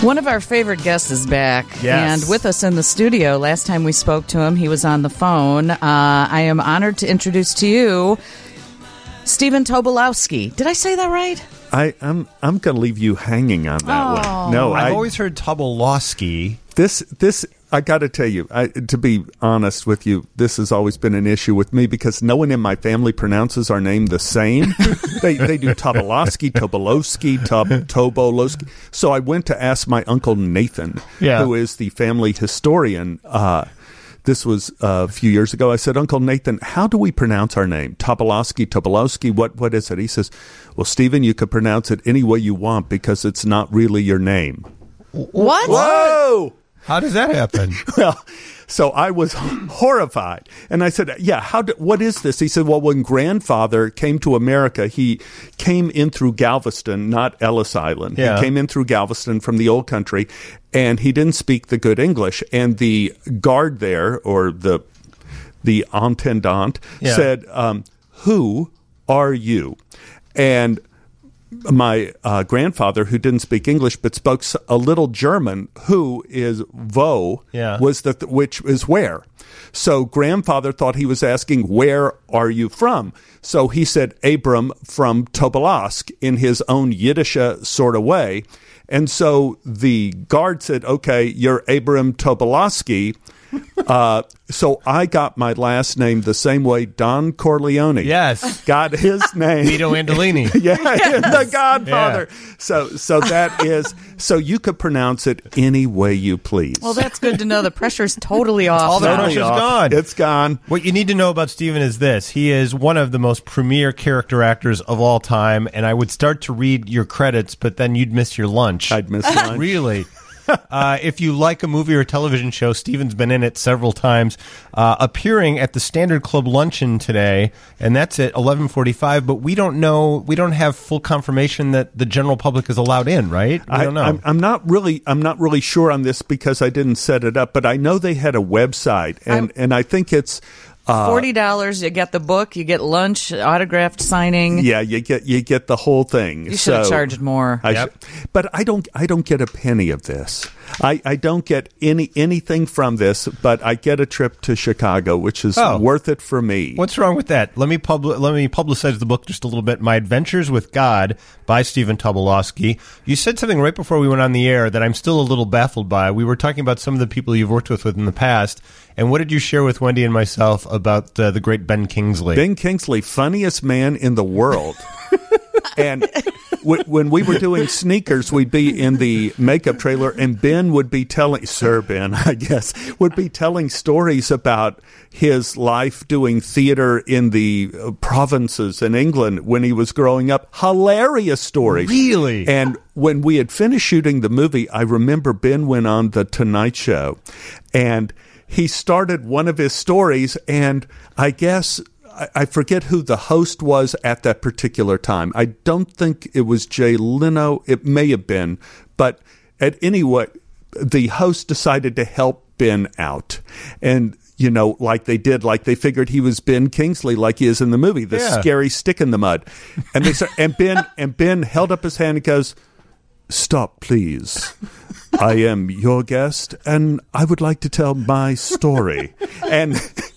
One of our favorite guests is back, Yes. and with us in the studio. Last time we spoke to him, he was on the phone. I am honored to introduce to you Stephen Tobolowsky. Did I say that right? I'm going to leave you hanging on that one. No, I've always heard Tobolowsky. This I got to tell you, to be honest with you, this has always been an issue with me because no one in my family pronounces our name the same. They do Tobolowsky, Tobolowsky, Tobolowsky. So I went to ask my uncle Nathan, who is the family historian. This was a few years ago. I said, Uncle Nathan, how do we pronounce our name? Tobolowsky, what is it? He says, well, Stephen, you could pronounce it any way you want because it's not really your name. What? Whoa! How does that happen? Well, so I was horrified. And I said, what is this? He said, well, when grandfather came to America, he came in through Galveston, not Ellis Island. Yeah. He came in through Galveston from the old country, and he didn't speak the good English. And the guard there, or the intendant, said, who are you? And my grandfather, who didn't speak English but spoke a little German, who is wo, was which is where. So grandfather thought he was asking, where are you from? So he said, Abram from Tobolsk, in his own Yiddish sort of way. And so the guard said, okay, you're Abram Tobolowsky. So I got my last name the same way Don Corleone got his name. Vito Andolini. The Godfather. Yeah. So that is, so you could pronounce it any way you please. Well, that's good to know. The pressure's totally off. All the now. pressure's gone. It's gone. What you need to know about Stephen is this. He is one of the most premier character actors of all time, and I would start to read your credits, but then you'd miss your lunch. I'd miss lunch. Really? If you like a movie or a television show, Stephen's been in it several times, appearing at the Standard Club luncheon today, and that's at 11:45. But we don't have full confirmation that the general public is allowed in, right? We don't know. I'm not really sure on this because I didn't set it up, but I know they had a website, and I think it's $40. You get the book, you get lunch, autographed signing. Yeah, you get the whole thing. You should have charged more. But I don't get a penny of this. I don't get anything from this, but I get a trip to Chicago, which is worth it for me. What's wrong with that? Let me publicize the book just a little bit. My Adventures with God by Stephen Tobolowsky. You said something right before we went on the air that I'm still a little baffled by. We were talking about some of the people you've worked with in the past, and what did you share with Wendy and myself about the great Ben Kingsley? Ben Kingsley, funniest man in the world. And when we were doing Sneakers, we'd be in the makeup trailer, and Ben would be telling, Sir Ben, I guess, would be telling stories about his life doing theater in the provinces in England when he was growing up. Hilarious stories. Really? And when we had finished shooting the movie, I remember Ben went on The Tonight Show, and he started one of his stories, and I guess I forget who the host was at that particular time. I don't think it was Jay Leno. It may have been. But at any rate, the host decided to help Ben out. And, like they did, like they figured he was Ben Kingsley, like he is in the movie, the scary stick in the mud. And they said, and Ben held up his hand and goes, "Stop, please. I am your guest, and I would like to tell my story." And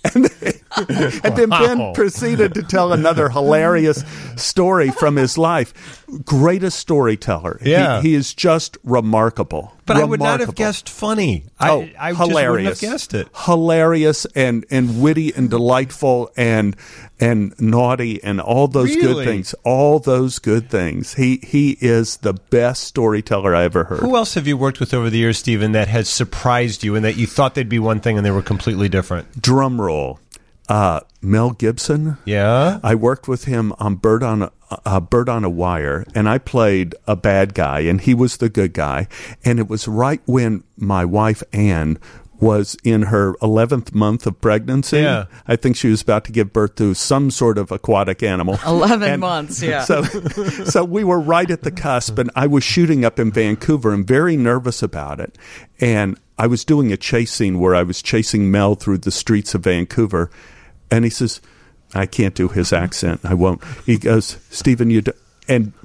then Ben proceeded to tell another hilarious story from his life. Greatest storyteller. Yeah. He is just remarkable. But I would not have guessed funny. I hilarious. Just wouldn't have guessed it. Hilarious and witty and delightful and naughty and all those good things. All those good things. He is the best storyteller I ever heard. Who else have you worked with over the years, Stephen, that has surprised you and that you thought they'd be one thing and they were completely different? Drum roll. Mel Gibson. Yeah. I worked with him on Bird on a Wire, and I played a bad guy, and he was the good guy. And it was right when my wife, Anne, was in her 11th month of pregnancy. Yeah. I think she was about to give birth to some sort of aquatic animal. 11 months, yeah. So we were right at the cusp, and I was shooting up in Vancouver and very nervous about it. And I was doing a chase scene where I was chasing Mel through the streets of Vancouver. And he says, I can't do his accent. I won't. He goes, Stephen, and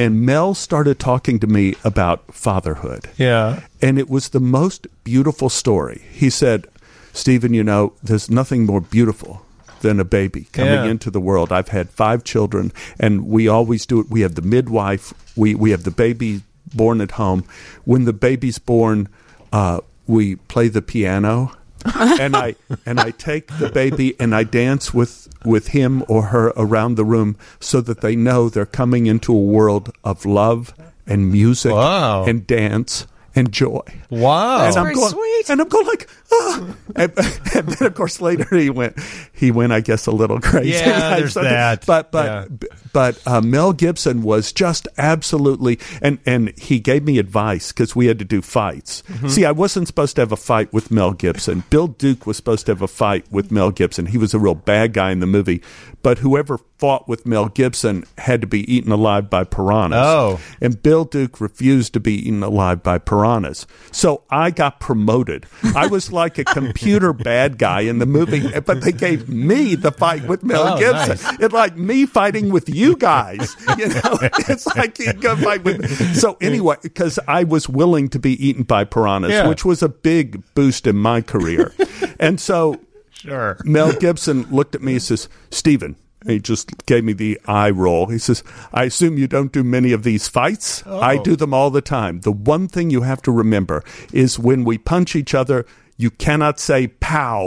and Mel started talking to me about fatherhood. Yeah. And it was the most beautiful story. He said, Stephen, there's nothing more beautiful than a baby coming into the world. I've had 5 children, and we always do it. We have the midwife. We have the baby born at home. When the baby's born, we play the piano, and I take the baby and I dance with him or her around the room so that they know they're coming into a world of love and music and dance and joy. Wow. That's very sweet. And I'm going like, oh. And then, of course, later he went, I guess, a little crazy. Yeah, there's that. But Mel Gibson was just absolutely, and he gave me advice because we had to do fights. Mm-hmm. See, I wasn't supposed to have a fight with Mel Gibson. Bill Duke was supposed to have a fight with Mel Gibson. He was a real bad guy in the movie. But whoever fought with Mel Gibson had to be eaten alive by piranhas. Oh. And Bill Duke refused to be eaten alive by piranhas. So I got promoted. I was like a computer bad guy in the movie, but they gave me the fight with Mel Gibson. Nice. It's like me fighting with you guys. It's like you go fight with me. So anyway, because I was willing to be eaten by piranhas, which was a big boost in my career. And so sure. Mel Gibson looked at me and says, Stephen, he just gave me the eye roll. He says, I assume you don't do many of these fights? Oh. I do them all the time. The one thing you have to remember is when we punch each other, you cannot say pow.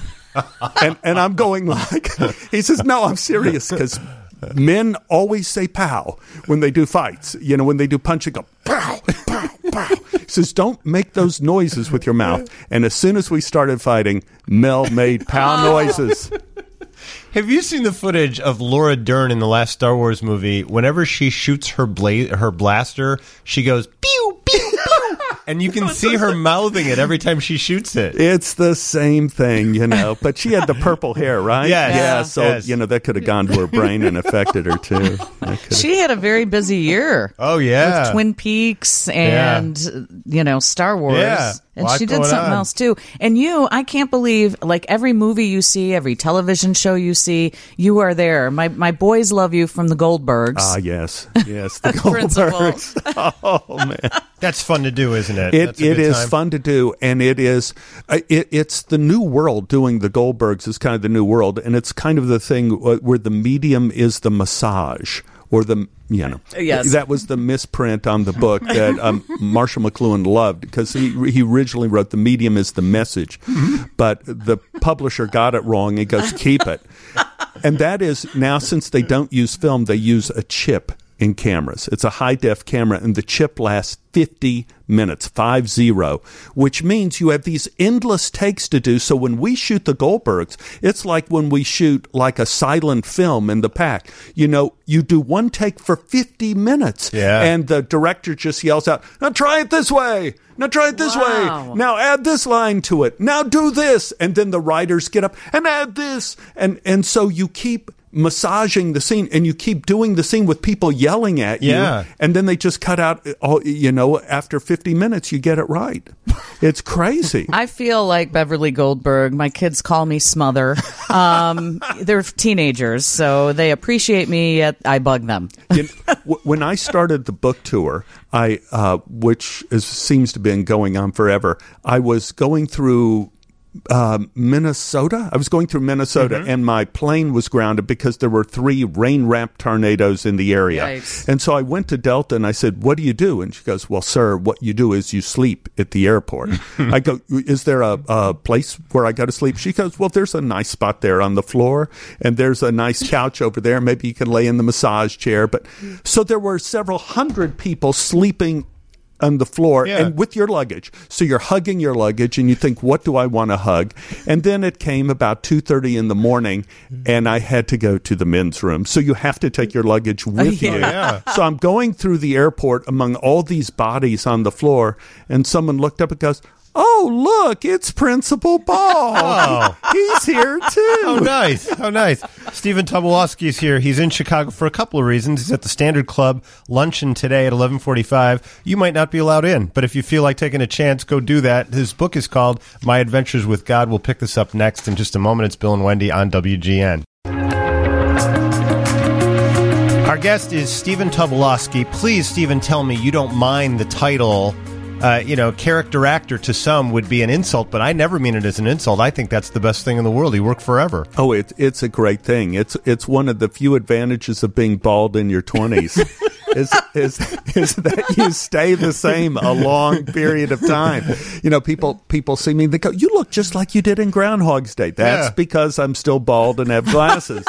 and I'm going like, he says, no, I'm serious, because men always say pow when they do fights. When they do punching, go pow, pow, pow. He says, don't make those noises with your mouth. And as soon as we started fighting, Mel made pow noises. Have you seen the footage of Laura Dern in the last Star Wars movie? Whenever she shoots her blaster, she goes, pew, pew, pew. And you can see her mouthing it every time she shoots it. It's the same thing, But she had the purple hair, right? Yes. Yeah, so, that could have gone to her brain and affected her, too. She had a very busy year. Oh, yeah. With Twin Peaks and, Star Wars. Yeah. And she did something else, too. And I can't believe, like, every movie you see, every television show you see, you are there. My boys love you from the Goldbergs. Ah, yes. Yes, the Goldbergs. Oh, man. That's fun to do, isn't it? It is fun to do, and it is. It's the new world. Doing the Goldbergs is kind of the new world, and it's kind of the thing where the medium is the massage. Or yes. That was the misprint on the book that Marshall McLuhan loved, because he originally wrote the medium is the message, but the publisher got it wrong. He goes, keep it. And that is now, since they don't use film, they use a chip in cameras. It's a high-def camera, and the chip lasts 50 minutes, 50, which means you have these endless takes to do. So when we shoot the Goldbergs, it's like when we shoot like a silent film in the pack. You do one take for 50 minutes, and the director just yells out, now try it this way. Now try it this way. Now add this line to it. Now do this. And then the writers get up and add this. And so you keep massaging the scene, and you keep doing the scene with people yelling at you, and then they just cut out after 50 minutes you get it right. It's crazy. I feel like Beverly Goldberg. My kids call me Smother. They're teenagers, so they appreciate me, yet I bug them. When I started the book tour, which seems to have been going on forever, I was going through Minnesota. I was going through Minnesota, and my plane was grounded because there were 3 rain-wrapped tornadoes in the area. Yikes. And so I went to Delta and I said, what do you do? And she goes, well, sir, what you do is you sleep at the airport. I go, is there a place where I go to sleep? She goes, well, there's a nice spot there on the floor, and there's a nice couch over there. Maybe you can lay in the massage chair. But so there were several hundred people sleeping on the floor and with your luggage. So you're hugging your luggage, and you think, what do I want to hug? And then it came about 2:30 in the morning, and I had to go to the men's room. So you have to take your luggage with you. Yeah. So I'm going through the airport among all these bodies on the floor, and someone looked up and goes, oh, look, it's Principal Paul. Oh. He's here, too. Oh, nice. Oh, nice. Stephen Tobolowsky is here. He's in Chicago for a couple of reasons. He's at the Standard Club luncheon today at 11:45. You might not be allowed in, but if you feel like taking a chance, go do that. His book is called My Adventures with God. We'll pick this up next in just a moment. It's Bill and Wendy on WGN. Our guest is Stephen Tobolowsky. Please, Stephen, tell me you don't mind the title. Character actor to some would be an insult, but I never mean it as an insult. I think that's the best thing in the world. You work forever. Oh, it's a great thing. It's one of the few advantages of being bald in your 20s. is that you stay the same a long period of time. People see me, they go, "You look just like you did in Groundhog's Day." That's because I'm still bald and have glasses.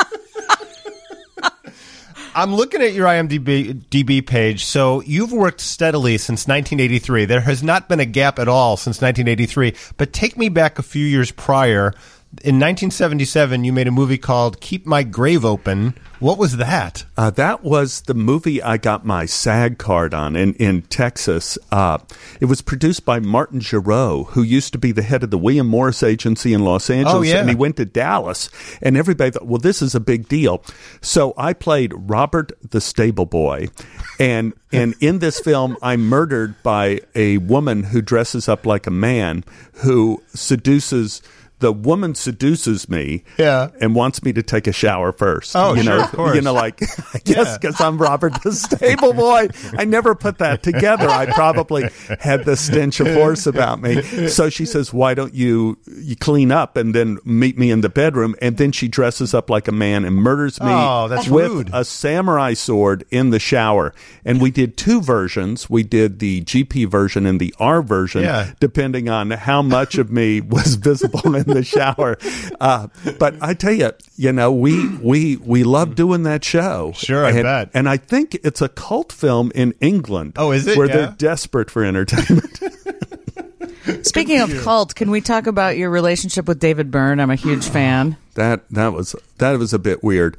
I'm looking at your IMDb page. So you've worked steadily since 1983. There has not been a gap at all since 1983. But take me back a few years prior. In 1977, you made a movie called Keep My Grave Open. What was that? That was the movie I got my SAG card on in Texas. It was produced by Martin Giraud, who used to be the head of the William Morris Agency in Los Angeles. Oh, yeah. And he went to Dallas. And everybody thought, well, this is a big deal. So I played Robert the Stable Boy. And in this film, I'm murdered by a woman who dresses up like a man who seduces... The woman seduces me and wants me to take a shower first. Oh, sure, of course. I guess because I'm Robert the Stable Boy. I never put that together. I probably had the stench of horse about me. So she says, why don't you clean up and then meet me in the bedroom? And then she dresses up like a man and murders me that's with rude. a samurai sword in the shower. And we did two versions. We did the GP version and the R version, depending on how much of me was visible in the shower. But I tell you, we love doing that show. Sure, I bet. And I think it's a cult film in England. Oh, is it? Where they're desperate for entertainment. Speaking of cult, can we talk about your relationship with David Byrne? I'm a huge fan. That was a bit weird.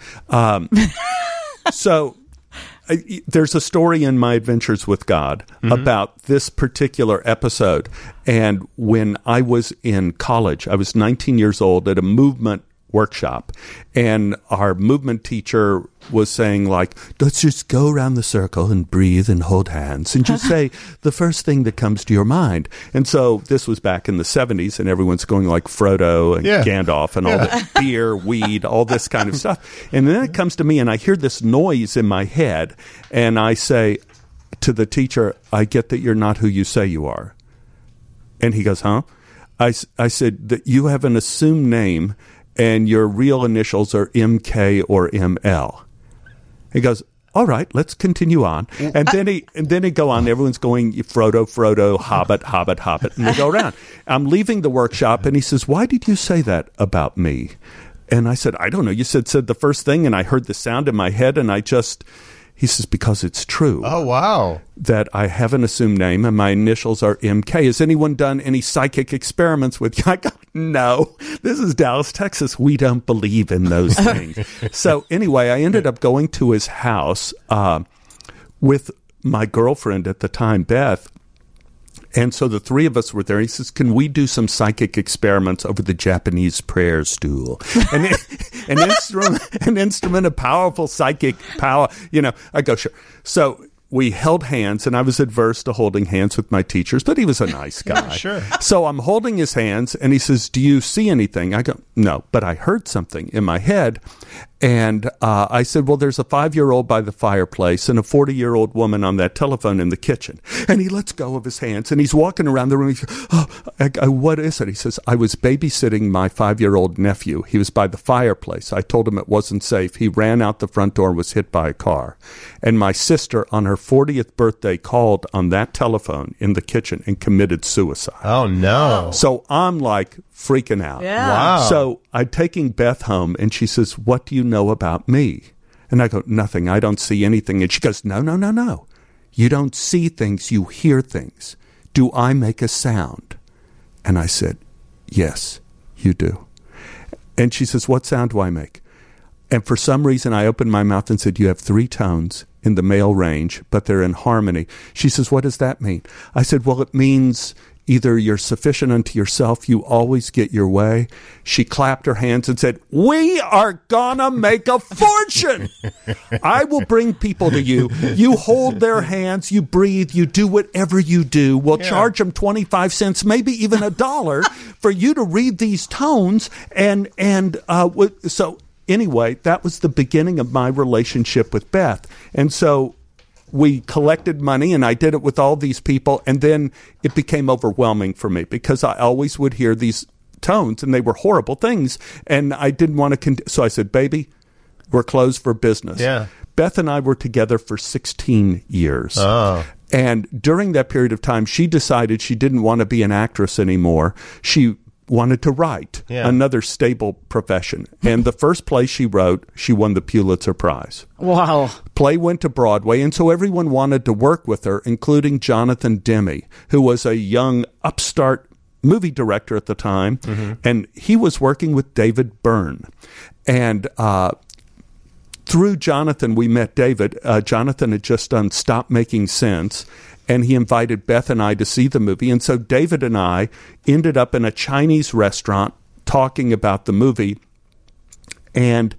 So there's a story in My Adventures with God about this particular episode. And when I was in college, I was 19 years old at a movement workshop, and our movement teacher was saying, like, let's just go around the circle and breathe and hold hands and just say the first thing that comes to your mind. And so this was back in the 70s, and everyone's going like Frodo and Gandalf and all the beer, weed, all this kind of stuff. And then it comes to me, and I hear this noise in my head, and I say to the teacher, I get that you're not who you say you are. And he goes, huh? I said that you have an assumed name and your real initials are MK or ML. He goes, all right, let's continue on. And then he go on. Everyone's going, Frodo, Hobbit, and they go around. I'm leaving the workshop, and he says, why did you say that about me? And I said, I don't know. You said the first thing, and I heard the sound in my head, and he says, because it's true. Oh, wow. That I have an assumed name and my initials are MK. Has anyone done any psychic experiments with you? I go, no, this is Dallas, Texas. We don't believe in those things. So anyway, I ended up going to his house with my girlfriend at the time, Beth. And so the three of us were there. He says, can we do some psychic experiments over the Japanese prayer stool? And an instrument of powerful psychic power. I go, sure. So we held hands, and I was adverse to holding hands with my teachers, but he was a nice guy. Sure. So I'm holding his hands, and he says, do you see anything? I go, no, but I heard something in my head. And I said, well, there's a 5-year-old by the fireplace and a 40-year-old woman on that telephone in the kitchen. And he lets go of his hands, and he's walking around the room. He says, what is it? He says, I was babysitting my 5-year-old nephew. He was by the fireplace. I told him it wasn't safe. He ran out the front door and was hit by a car. And my sister, on her 40th birthday, called on that telephone in the kitchen and committed suicide. Oh, no. So I'm like freaking out. Yeah. Wow. So I'm taking Beth home, and she says, what do you know about me? And I go, nothing. I don't see anything. And she goes, no. You don't see things. You hear things. Do I make a sound? And I said, yes, you do. And she says, what sound do I make? And for some reason, I opened my mouth and said, you have 3 tones in the male range, but they're in harmony. She says, what does that mean? I said, well, it means either you're sufficient unto yourself, you always get your way. She clapped her hands and said, we are gonna make a fortune. I will bring people to you. You hold their hands, you breathe, you do whatever you do. We'll charge them 25 cents, maybe even $1 for you to read these tones. So anyway, that was the beginning of my relationship with Beth. And so we collected money, and I did it with all these people, and then it became overwhelming for me because I always would hear these tones, and they were horrible things, and I didn't want to so I said, baby, we're closed for business. Yeah. Beth and I were together for 16 years. Oh. And during that period of time, she decided she didn't want to be an actress anymore. She wanted to write, another stable profession. And the first play she wrote, she won the Pulitzer Prize. Wow. Play went to Broadway, and so everyone wanted to work with her, including Jonathan Demme, who was a young upstart movie director at the time, and he was working with David Byrne. And through Jonathan, we met David. Jonathan had just done Stop Making Sense, and he invited Beth and I to see the movie. And so David and I ended up in a Chinese restaurant talking about the movie. And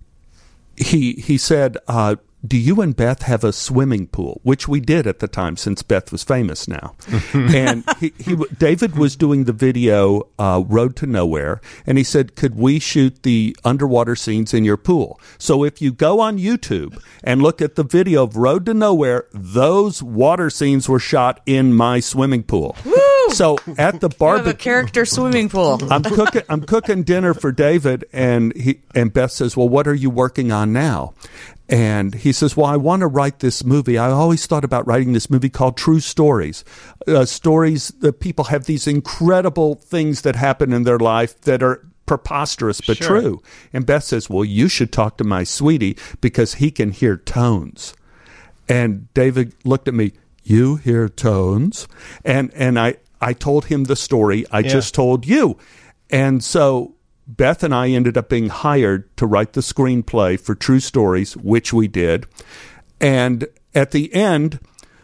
he said, do you and Beth have a swimming pool? Which we did at the time, since Beth was famous now. And David was doing the video Road to Nowhere, and he said, could we shoot the underwater scenes in your pool? So if you go on YouTube and look at the video of Road to Nowhere, those water scenes were shot in my swimming pool. Woo! So at the You have barbecue, a character swimming pool. I'm cooking dinner for David, and Beth says, well, what are you working on now? And he says, well, I want to write this movie. I always thought about writing this movie called True Stories. Stories that people have these incredible things that happen in their life that are preposterous but true. And Beth says, well, you should talk to my sweetie because he can hear tones. And David looked at me, you hear tones? And I told him the story I just told you. And so Beth and I ended up being hired to write the screenplay for True Stories, which we did. And at the end,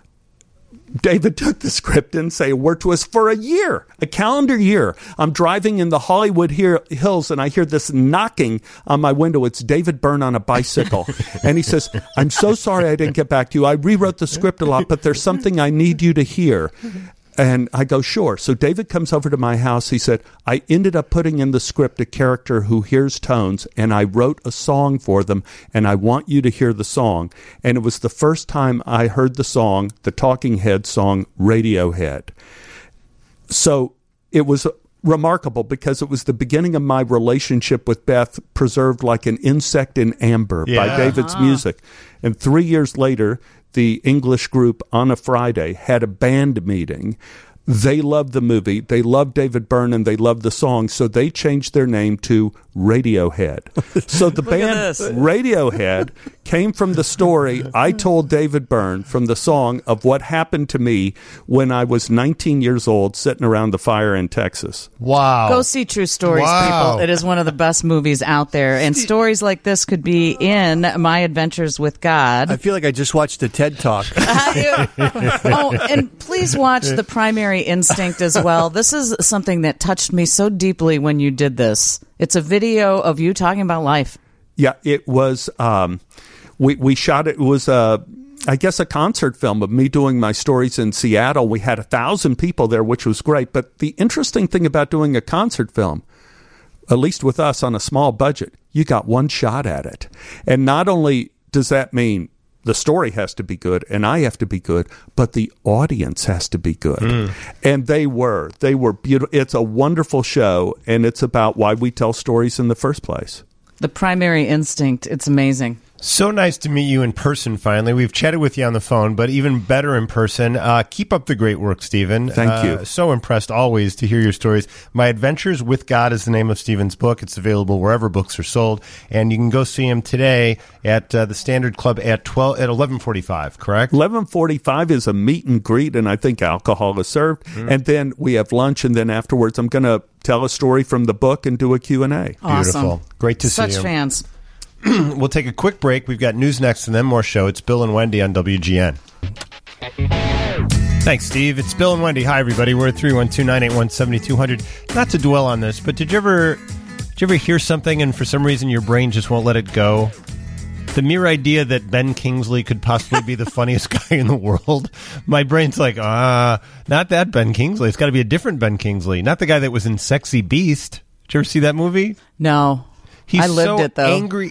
David took the script and worked with us for a year, a calendar year. I'm driving in the Hollywood hills, and I hear this knocking on my window. It's David Byrne on a bicycle. And he says, I'm so sorry I didn't get back to you. I rewrote the script a lot, but there's something I need you to hear. And I go, sure. So David comes over to my house. He said, I ended up putting in the script a character who hears tones, and I wrote a song for them, and I want you to hear the song. And it was the first time I heard the song, the Talking Heads song, Radiohead. So it was remarkable because it was the beginning of my relationship with Beth, preserved like an insect in amber by David's music. And 3 years later, the English group On a Friday had a band meeting. They loved the movie, they loved David Byrne, and they loved the song, so they changed their name to Radiohead. So the band Radiohead came from the story I told David Byrne from the song of what happened to me when I was 19 years old sitting around the fire in Texas. Wow. Go see True Stories, people. It is one of the best movies out there. And stories like this could be in My Adventures with God. I feel like I just watched a TED Talk. And please watch The Primary Instinct as well. This is something that touched me so deeply when you did this. It's a video of you talking about life. Yeah, it was. We shot it. It was I guess a concert film of me doing my stories in Seattle. We had 1,000 people there, which was great. But the interesting thing about doing a concert film, at least with us on a small budget, you got one shot at it. And not only does that mean the story has to be good and I have to be good, but the audience has to be good. And they were beautiful. It's a wonderful show, and it's about why we tell stories in the first place. The Primary Instinct. It's amazing. So nice to meet you in person, finally. We've chatted with you on the phone, but even better in person. Keep up the great work, Stephen. Thank you. So impressed always to hear your stories. My Adventures with God is the name of Stephen's book. It's available wherever books are sold, and you can go see him today at the Standard Club at 11:45, correct? 11:45 is a meet and greet, and I think alcohol is served. And then we have lunch, and then afterwards I'm going to tell a story from the book and do a Q&A. Awesome. Beautiful. Great to see you. Such fans. We'll take a quick break. We've got news next and then more show. It's Bill and Wendy on WGN. Thanks, Steve. It's Bill and Wendy. Hi, everybody. We're at 312-981-7200. Not to dwell on this, but did you ever hear something and for some reason your brain just won't let it go? The mere idea that Ben Kingsley could possibly be the funniest guy in the world, my brain's like, not that Ben Kingsley. It's got to be a different Ben Kingsley, not the guy that was in Sexy Beast. Did you ever see that movie? No. He's I lived so it, though. angry.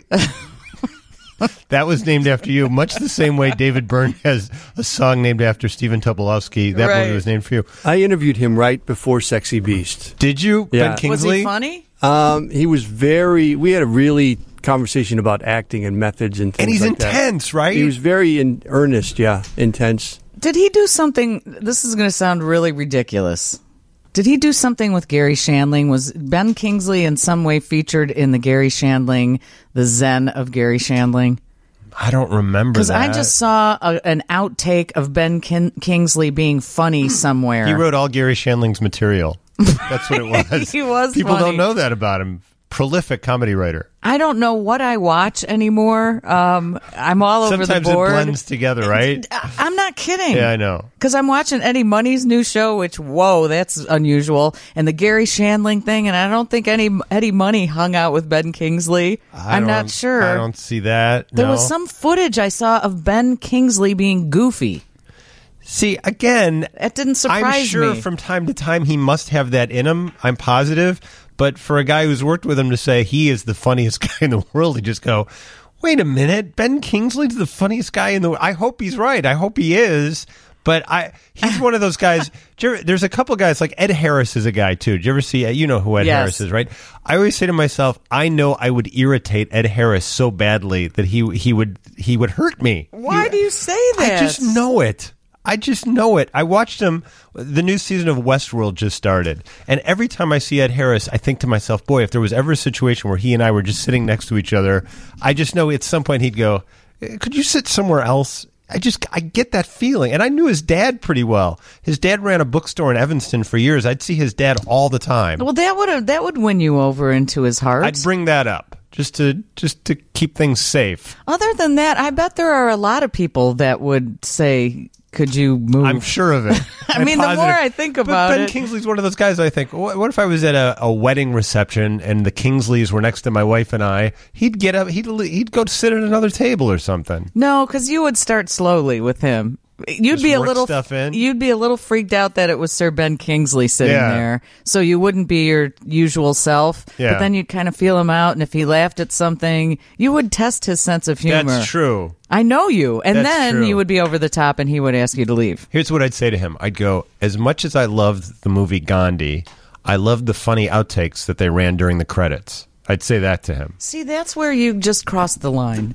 That was named after you, much the same way David Byrne has a song named after Stephen Tobolowsky. That Right. movie was named for you. I interviewed him right before Sexy Beast. Did you, Yeah. Ben Was Kingsley? he funny? He was we had a really conversation about acting and methods and things And he's like that. intense, right? He was very in earnest, intense. Did he do something? This is going to sound really ridiculous. Did he do something with Gary Shandling? Was Ben Kingsley in some way featured in the Gary Shandling, the Zen of Gary Shandling? I don't remember Because that. I just saw an outtake of Ben Kingsley being funny somewhere. He wrote all Gary Shandling's material. That's what it was. He was People funny. don't know that about him. Prolific comedy writer. I don't know what I watch anymore. I'm all over Sometimes the board. it blends together, right? I'm not kidding. Yeah, I know. Because I'm watching Eddie Money's new show, which, whoa, that's unusual. And the Gary Shandling thing, and I don't think Eddie Money hung out with Ben Kingsley. I'm not sure. I don't see that. There no. was some footage I saw of Ben Kingsley being goofy. See, again, That didn't surprise I'm sure me. from time to time he must have that in him. I'm positive. But for a guy who's worked with him to say he is the funniest guy in the world, you just go, wait a minute, Ben Kingsley's the funniest guy in the world. I hope he's right. I hope he is. But he's one of those guys. There's a couple guys, like Ed Harris is a guy, too. Did you ever see, you know who Ed Yes. Harris is, right? I always say to myself, I know I would irritate Ed Harris so badly that he would hurt me. Why do you say that? I just know it. I watched him. The new season of Westworld just started. And every time I see Ed Harris, I think to myself, boy, if there was ever a situation where he and I were just sitting next to each other, I just know at some point he'd go, could you sit somewhere else? I get that feeling. And I knew his dad pretty well. His dad ran a bookstore in Evanston for years. I'd see his dad all the time. Well, that would win you over into his heart. I'd bring that up just to keep things safe. Other than that, I bet there are a lot of people that would say, could you move? I'm sure of it. I mean, the more I think about but Ben it- Kingsley's one of those guys. I think, what if I was at a wedding reception and the Kingsleys were next to my wife and I? He'd get up. He'd go sit at another table or something. No, because you would start slowly with him. You'd Just be a work little stuff in? You'd be a little freaked out that it was Sir Ben Kingsley sitting Yeah. there, so you wouldn't be your usual self. Yeah. But then you'd kind of feel him out, and if he laughed at something, you would test his sense of humor. That's true. I know you, and That's then true. you would be over the top, and he would ask you to leave. Here's what I'd say to him. I'd go, as much as I loved the movie Gandhi, I loved the funny outtakes that they ran during the credits. I'd say that to him. See, that's where you just crossed the line.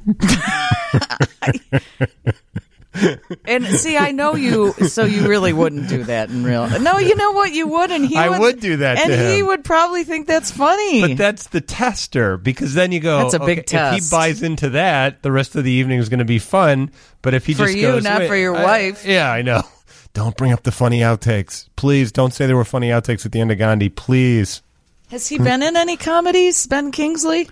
And see, I know you, so you really wouldn't do that in real. No, you know what? You would, and I would do that and to him. he would probably think that's funny. But that's the tester, because then you go, That's a big okay, if he test. buys into that, the rest of the evening is going to be fun. But if he For just you, goes, not "Wait, for your wife." Yeah, I know. Don't bring up the funny outtakes. Please don't say there were funny outtakes at the end of Gandhi. Please. Has he been in any comedies, Ben Kingsley?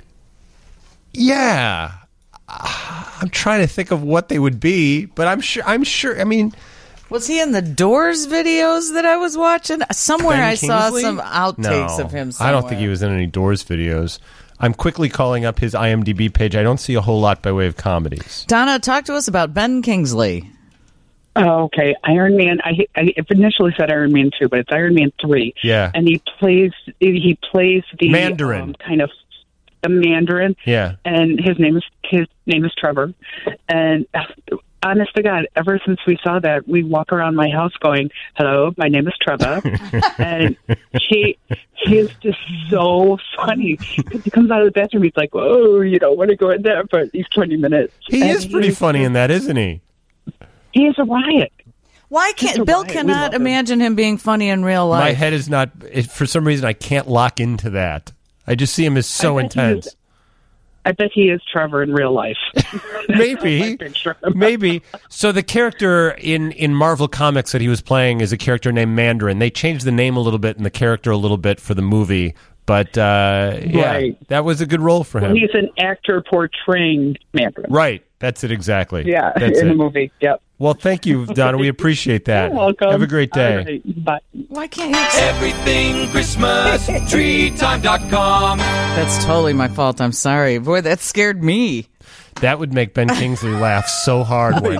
Yeah. I'm trying to think of what they would be, but I'm sure. I mean, Was he in the Doors videos that I was watching? Somewhere Ben I saw Kingsley? some outtakes No, of him. I don't think he was in any Doors videos. I'm quickly calling up his IMDb page. I don't see a whole lot by way of comedies. Donna, talk to us about Ben Kingsley. Oh, okay. Iron Man. I initially said Iron Man 2, but it's Iron Man 3. Yeah. And he plays the Mandarin. kind of the Mandarin. Yeah. And his name is Trevor. And honest to God, ever since we saw that, we walk around my house going, "Hello, my name is Trevor," and he is just so funny. He comes out of the bathroom, he's like, "Oh, you don't want to go in there for these 20 minutes." He And is pretty funny in that, isn't he? He is a riot. Why He's can't a Bill riot. We cannot love him. imagine him being funny in real life? My head is not. For some reason, I can't lock into that. I just see him as so I bet he intense. is- I bet he is Trevor in real life. Maybe. I picture him. Maybe. So the character in Marvel Comics that he was playing is a character named Mandarin. They changed the name a little bit and the character a little bit for the movie. But, yeah, Right. that was a good role for him. Well, he's an actor portraying Mandarin. Right. That's it exactly. Yeah, That's in the it. movie. Yep. Well, thank you, Donna. We appreciate that. You're welcome. Have a great day. All right, bye. Why can't you accept? Everything Christmas, treetime.com. That's totally my fault. I'm sorry. Boy, that scared me. That would make Ben Kingsley laugh so hard, Wendy.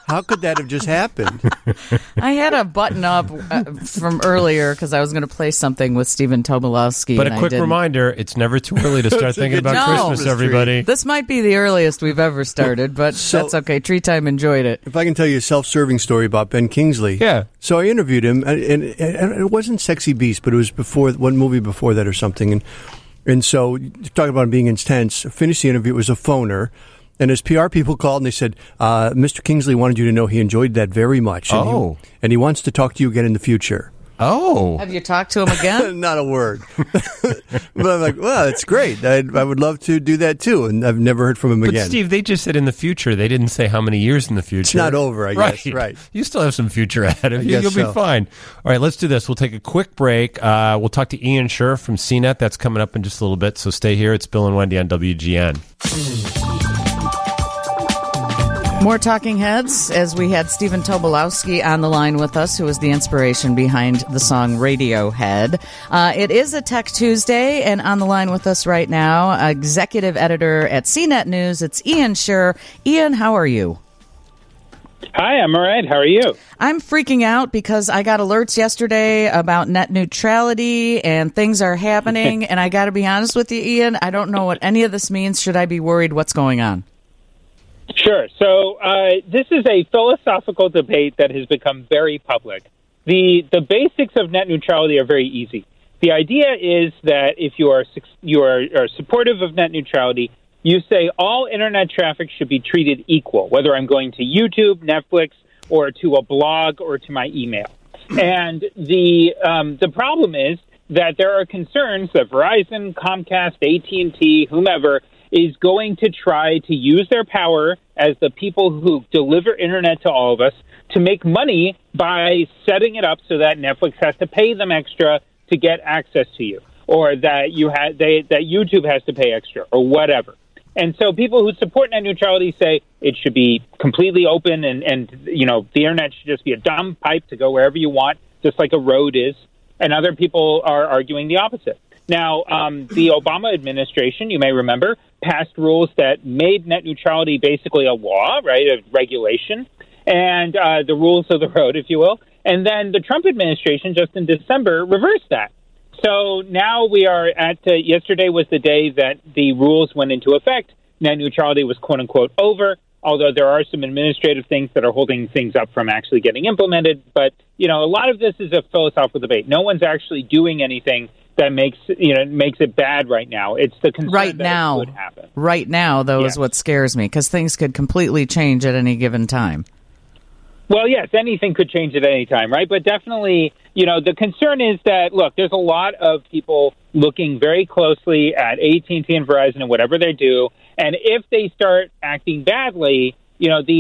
How could that have just happened? I had a button up from earlier because I was going to play something with Stephen Tobolowsky. But a quick reminder, it's never too early to start thinking about Christmas, everybody. This might be the earliest we've ever started, but that's okay. Tree Time enjoyed it. If I can tell you a self-serving story about Ben Kingsley. Yeah. So I interviewed him, and it wasn't Sexy Beast, but it was before one movie before that or something. And so, talking about him being intense, finished the interview, it was a phoner. And his PR people called and they said, Mr. Kingsley wanted you to know he enjoyed that very much. And he wants to talk to you again in the future. Oh. Have you talked to him again? Not a word. But I'm like, well, that's great. I would love to do that too. And I've never heard from him again. But Steve, they just said in the future. They didn't say how many years in the future. It's not over, I guess. Right. You still have some future ahead of you. You'll be fine. All right, let's do this. We'll take a quick break. We'll talk to Ian Sherr from CNET. That's coming up in just a little bit. So stay here. It's Bill and Wendy on WGN. More Talking Heads, as we had Stephen Tobolowsky on the line with us, who was the inspiration behind the song Radiohead. It is a Tech Tuesday, and on the line with us right now, executive editor at CNET News, it's Ian Sherr. Ian, how are you? Hi, I'm all right. How are you? I'm freaking out because I got alerts yesterday about net neutrality and things are happening, and I got to be honest with you, Ian, I don't know what any of this means. Should I be worried? What's going on? Sure. So this is a philosophical debate that has become very public. The basics of net neutrality are very easy. The idea is that if you are supportive of net neutrality, you say all Internet traffic should be treated equal, whether I'm going to YouTube, Netflix, or to a blog or to my email. And the problem is that there are concerns that Verizon, Comcast, AT&T, whomever is going to try to use their power as the people who deliver Internet to all of us to make money by setting it up so that Netflix has to pay them extra to get access to you, or that that YouTube has to pay extra, or whatever. And so people who support net neutrality say it should be completely open and you know, the Internet should just be a dumb pipe to go wherever you want, just like a road is. And other people are arguing the opposite. Now, the Obama administration, you may remember, passed rules that made net neutrality basically a law, right, a regulation, and the rules of the road, if you will. And then the Trump administration, just in December, reversed that. So now we are at, yesterday was the day that the rules went into effect. Net neutrality was, quote unquote, over, although there are some administrative things that are holding things up from actually getting implemented. But, you know, a lot of this is a philosophical debate. No one's actually doing anything that makes it bad right now. It's the concern right that now, it could happen. Right now, though, is what scares me, because things could completely change at any given time. Well, yes, anything could change at any time, right? But definitely, you know, the concern is that, look, there's a lot of people looking very closely at AT&T and Verizon and whatever they do, and if they start acting badly, you know,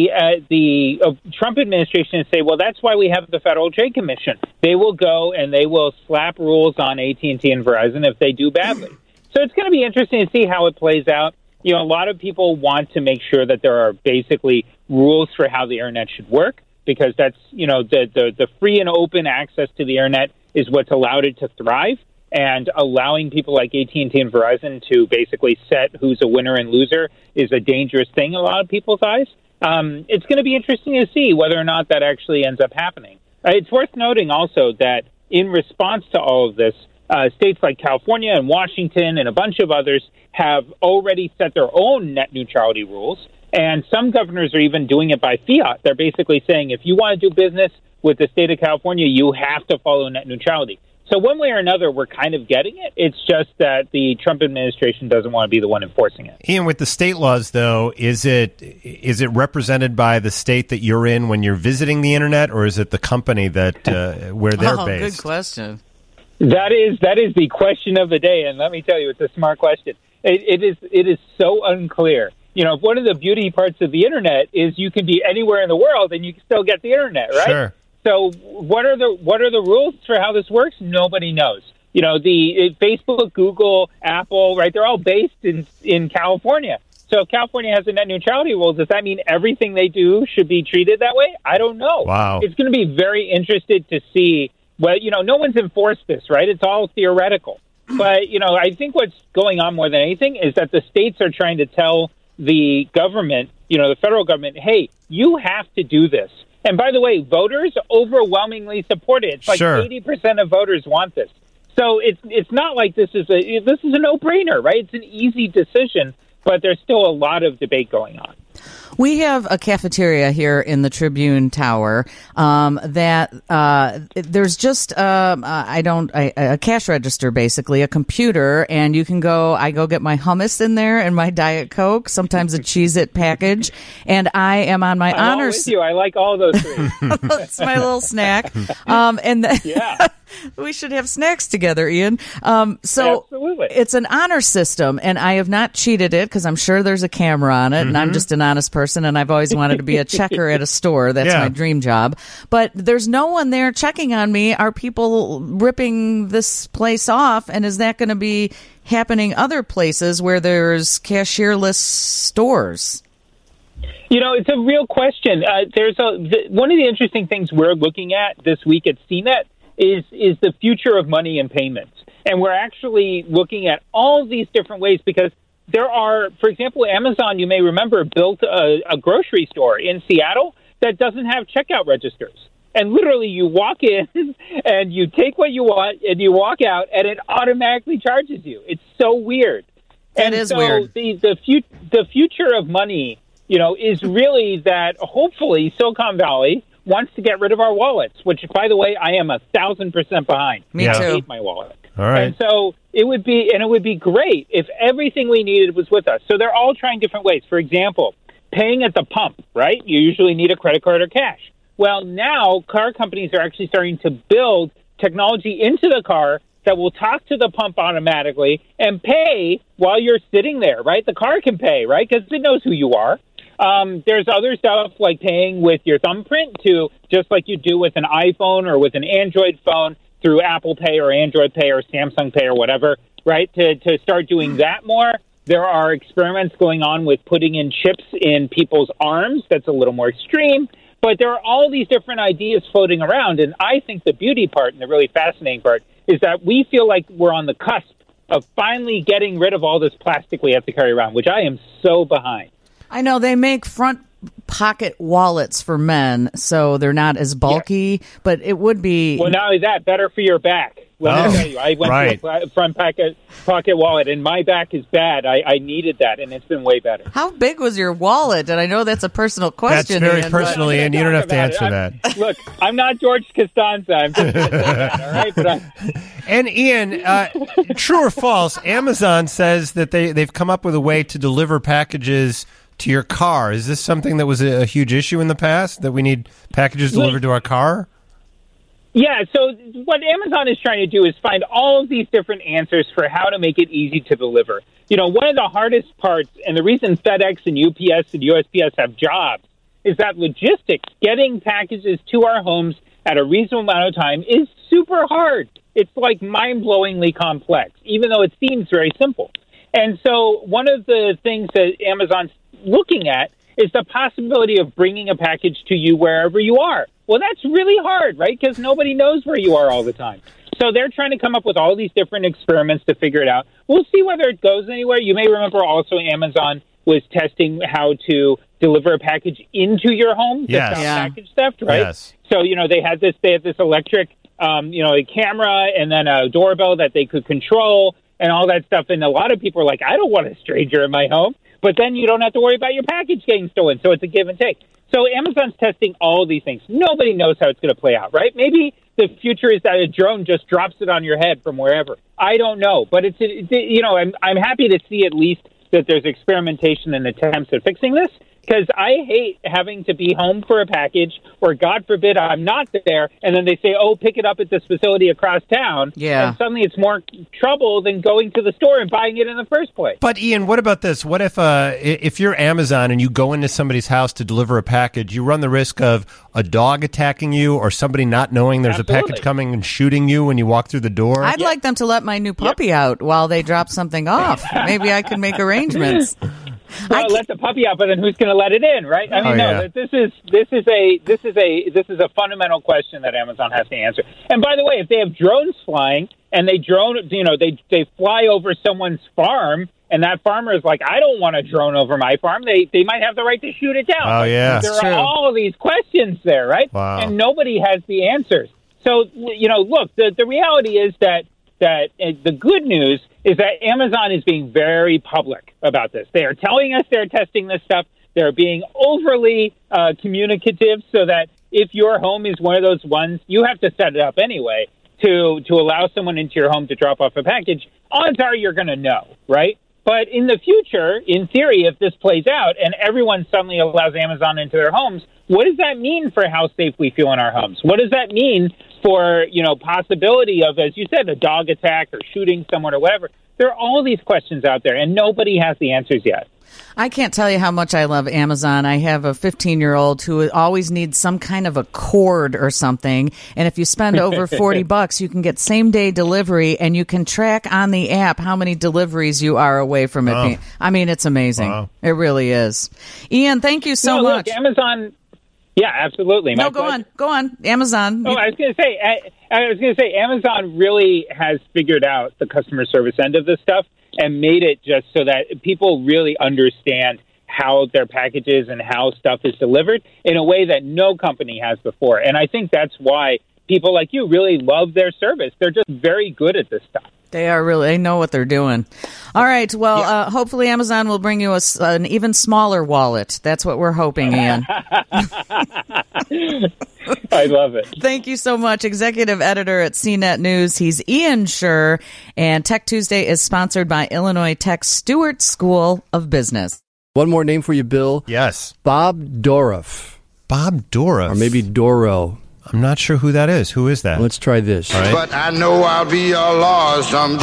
the Trump administration say, well, that's why we have the Federal Trade Commission. They will go and they will slap rules on AT&T and Verizon if they do badly. So it's going to be interesting to see how it plays out. You know, a lot of people want to make sure that there are basically rules for how the Internet should work, because that's, you know, the free and open access to the Internet is what's allowed it to thrive. And allowing people like AT&T and Verizon to basically set who's a winner and loser is a dangerous thing in a lot of people's eyes. It's going to be interesting to see whether or not that actually ends up happening. It's worth noting also that in response to all of this, states like California and Washington and a bunch of others have already set their own net neutrality rules. And some governors are even doing it by fiat. They're basically saying, if you want to do business with the state of California, you have to follow net neutrality. So one way or another, we're kind of getting it. It's just that the Trump administration doesn't want to be the one enforcing it. Ian, with the state laws, though, is it represented by the state that you're in when you're visiting the Internet, or is it the company that where they're based? Good question. That is the question of the day, and let me tell you, it's a smart question. It is so unclear. You know, one of the beauty parts of the Internet is you can be anywhere in the world and you can still get the Internet, right? Sure. So what are the rules for how this works? Nobody knows. You know, Facebook, Google, Apple, right? They're all based in California. So if California has a net neutrality rule, does that mean everything they do should be treated that way? I don't know. Wow. It's going to be very interested to see. Well, you know, no one's enforced this, right? It's all theoretical. But, you know, I think what's going on more than anything is that the states are trying to tell the government, you know, the federal government, hey, you have to do this. And by the way, voters overwhelmingly support it. It's like Sure. 80% of voters want this. So it's not like this is a no-brainer, right? It's an easy decision, but there's still a lot of debate going on. We have a cafeteria here in the Tribune Tower there's just a cash register, basically a computer, and you can I go get my hummus in there and my Diet Coke, sometimes a Cheez-It package, and I am on my I'm all honors. with you. I like all those three. That's my little snack. Yeah. We should have snacks together, Ian. So Absolutely. it's an honor system, and I have not cheated it because I'm sure there's a camera on it, and I'm just an honest person, and I've always wanted to be a checker at a store. That's Yeah. my dream job. But there's no one there checking on me. Are people ripping this place off, and is that going to be happening other places where there's cashierless stores? You know, it's a real question. One of the interesting things we're looking at this week at CNET is the future of money and payments. And we're actually looking at all of these different ways because there are, for example, Amazon, you may remember, built a grocery store in Seattle that doesn't have checkout registers. And literally you walk in and you take what you want and you walk out and it automatically charges you. It's so weird. That is weird. The future of money, is really that hopefully Silicon Valley wants to get rid of our wallets, which, by the way, I am 1,000% behind. Me I too. hate my wallet. All right. And so it would be great if everything we needed was with us. So they're all trying different ways. For example, paying at the pump, right? You usually need a credit card or cash. Well, now car companies are actually starting to build technology into the car that will talk to the pump automatically and pay while you're sitting there, right? The car can pay, right? Because it knows who you are. There's other stuff like paying with your thumbprint just like you do with an iPhone or with an Android phone through Apple Pay or Android Pay or Samsung Pay or whatever, right? To start doing that more. There are experiments going on with putting in chips in people's arms. That's a little more extreme. But there are all these different ideas floating around. And I think the beauty part and the really fascinating part is that we feel like we're on the cusp of finally getting rid of all this plastic we have to carry around, which I am so behind. I know they make front pocket wallets for men, so they're not as bulky, but it would be... Well, not only that, better for your back. Let me tell you, I went to a front pocket wallet, and my back is bad. I needed that, and it's been way better. How big was your wallet? And I know that's a personal question. That's very Ian, personal, Ian. You don't have to answer that. Look, I'm not George Costanza. I'm just that, all right? But And Ian, true or false, Amazon says that they've come up with a way to deliver packages to your car. Is this something that was a huge issue in the past, that we need packages delivered to our car? Yeah, so what Amazon is trying to do is find all of these different answers for how to make it easy to deliver. One of the hardest parts, and the reason FedEx and UPS and USPS have jobs, is that logistics, getting packages to our homes at a reasonable amount of time, is super hard. It's like mind-blowingly complex, even though it seems very simple. And so one of the things that Amazon's looking at is the possibility of bringing a package to you wherever you are. Well, that's really hard, right? Because nobody knows where you are all the time. So they're trying to come up with all these different experiments to figure it out. We'll see whether it goes anywhere. You may remember also Amazon was testing how to deliver a package into your home. Yes. That's not package theft, right? Yes. So, they had this electric, a camera and then a doorbell that they could control and all that stuff. And a lot of people are like, I don't want a stranger in my home. But then you don't have to worry about your package getting stolen. So it's a give and take. So Amazon's testing all of these things. Nobody knows how it's going to play out, right? Maybe the future is that a drone just drops it on your head from wherever. I don't know. But I'm happy to see at least that there's experimentation and attempts at fixing this. Because I hate having to be home for a package, or God forbid I'm not there, and then they say, pick it up at this facility across town. Yeah. And suddenly it's more trouble than going to the store and buying it in the first place. But Ian, what about this? What if you're Amazon and you go into somebody's house to deliver a package, you run the risk of a dog attacking you or somebody not knowing there's Absolutely. a package coming and shooting you when you walk through the door? I'd like them to let my new puppy out while they drop something off. Maybe I could make arrangements. Well, let the puppy out, but then who's going to let it in, right? I mean, this is a fundamental question that Amazon has to answer. And by the way, if they have drones flying and they fly over someone's farm and that farmer is like, I don't want a drone over my farm. They might have the right to shoot it down. Oh, yeah. There That's are true. all of these questions there, right? Wow. And nobody has the answers. So, look, the reality is that the good news is that Amazon is being very public about this. They are telling us they're testing this stuff. They're being overly communicative so that if your home is one of those ones, you have to set it up anyway to allow someone into your home to drop off a package. Odds are you're going to know, right? But in the future, in theory, if this plays out and everyone suddenly allows Amazon into their homes, what does that mean for how safe we feel in our homes? What does that mean for, possibility of, as you said, a dog attack or shooting someone or whatever? There are all these questions out there, and nobody has the answers yet. I can't tell you how much I love Amazon. I have a 15-year-old who always needs some kind of a cord or something. And if you spend over $40, you can get same-day delivery, and you can track on the app how many deliveries you are away from it. Wow. I mean, it's amazing. Wow. It really is. Ian, thank you so much. Look, Amazon. Yeah, absolutely. No, go on. Amazon. Oh, I was going to say, Amazon really has figured out the customer service end of this stuff and made it just so that people really understand how their packages and how stuff is delivered in a way that no company has before. And I think that's why people like you really love their service. They're just very good at this stuff. They know what they're doing. All right. Well, hopefully Amazon will bring you an even smaller wallet. That's what we're hoping, Ian. I love it. Thank you so much. Executive editor at CNET News. He's Ian Scher. And Tech Tuesday is sponsored by Illinois Tech Stewart School of Business. One more name for you, Bill. Yes. Bob Dorff. Bob Dorff. Or maybe Doro. I'm not sure who that is. Who is that? Let's try this. All right. But I know I'll be a law someday.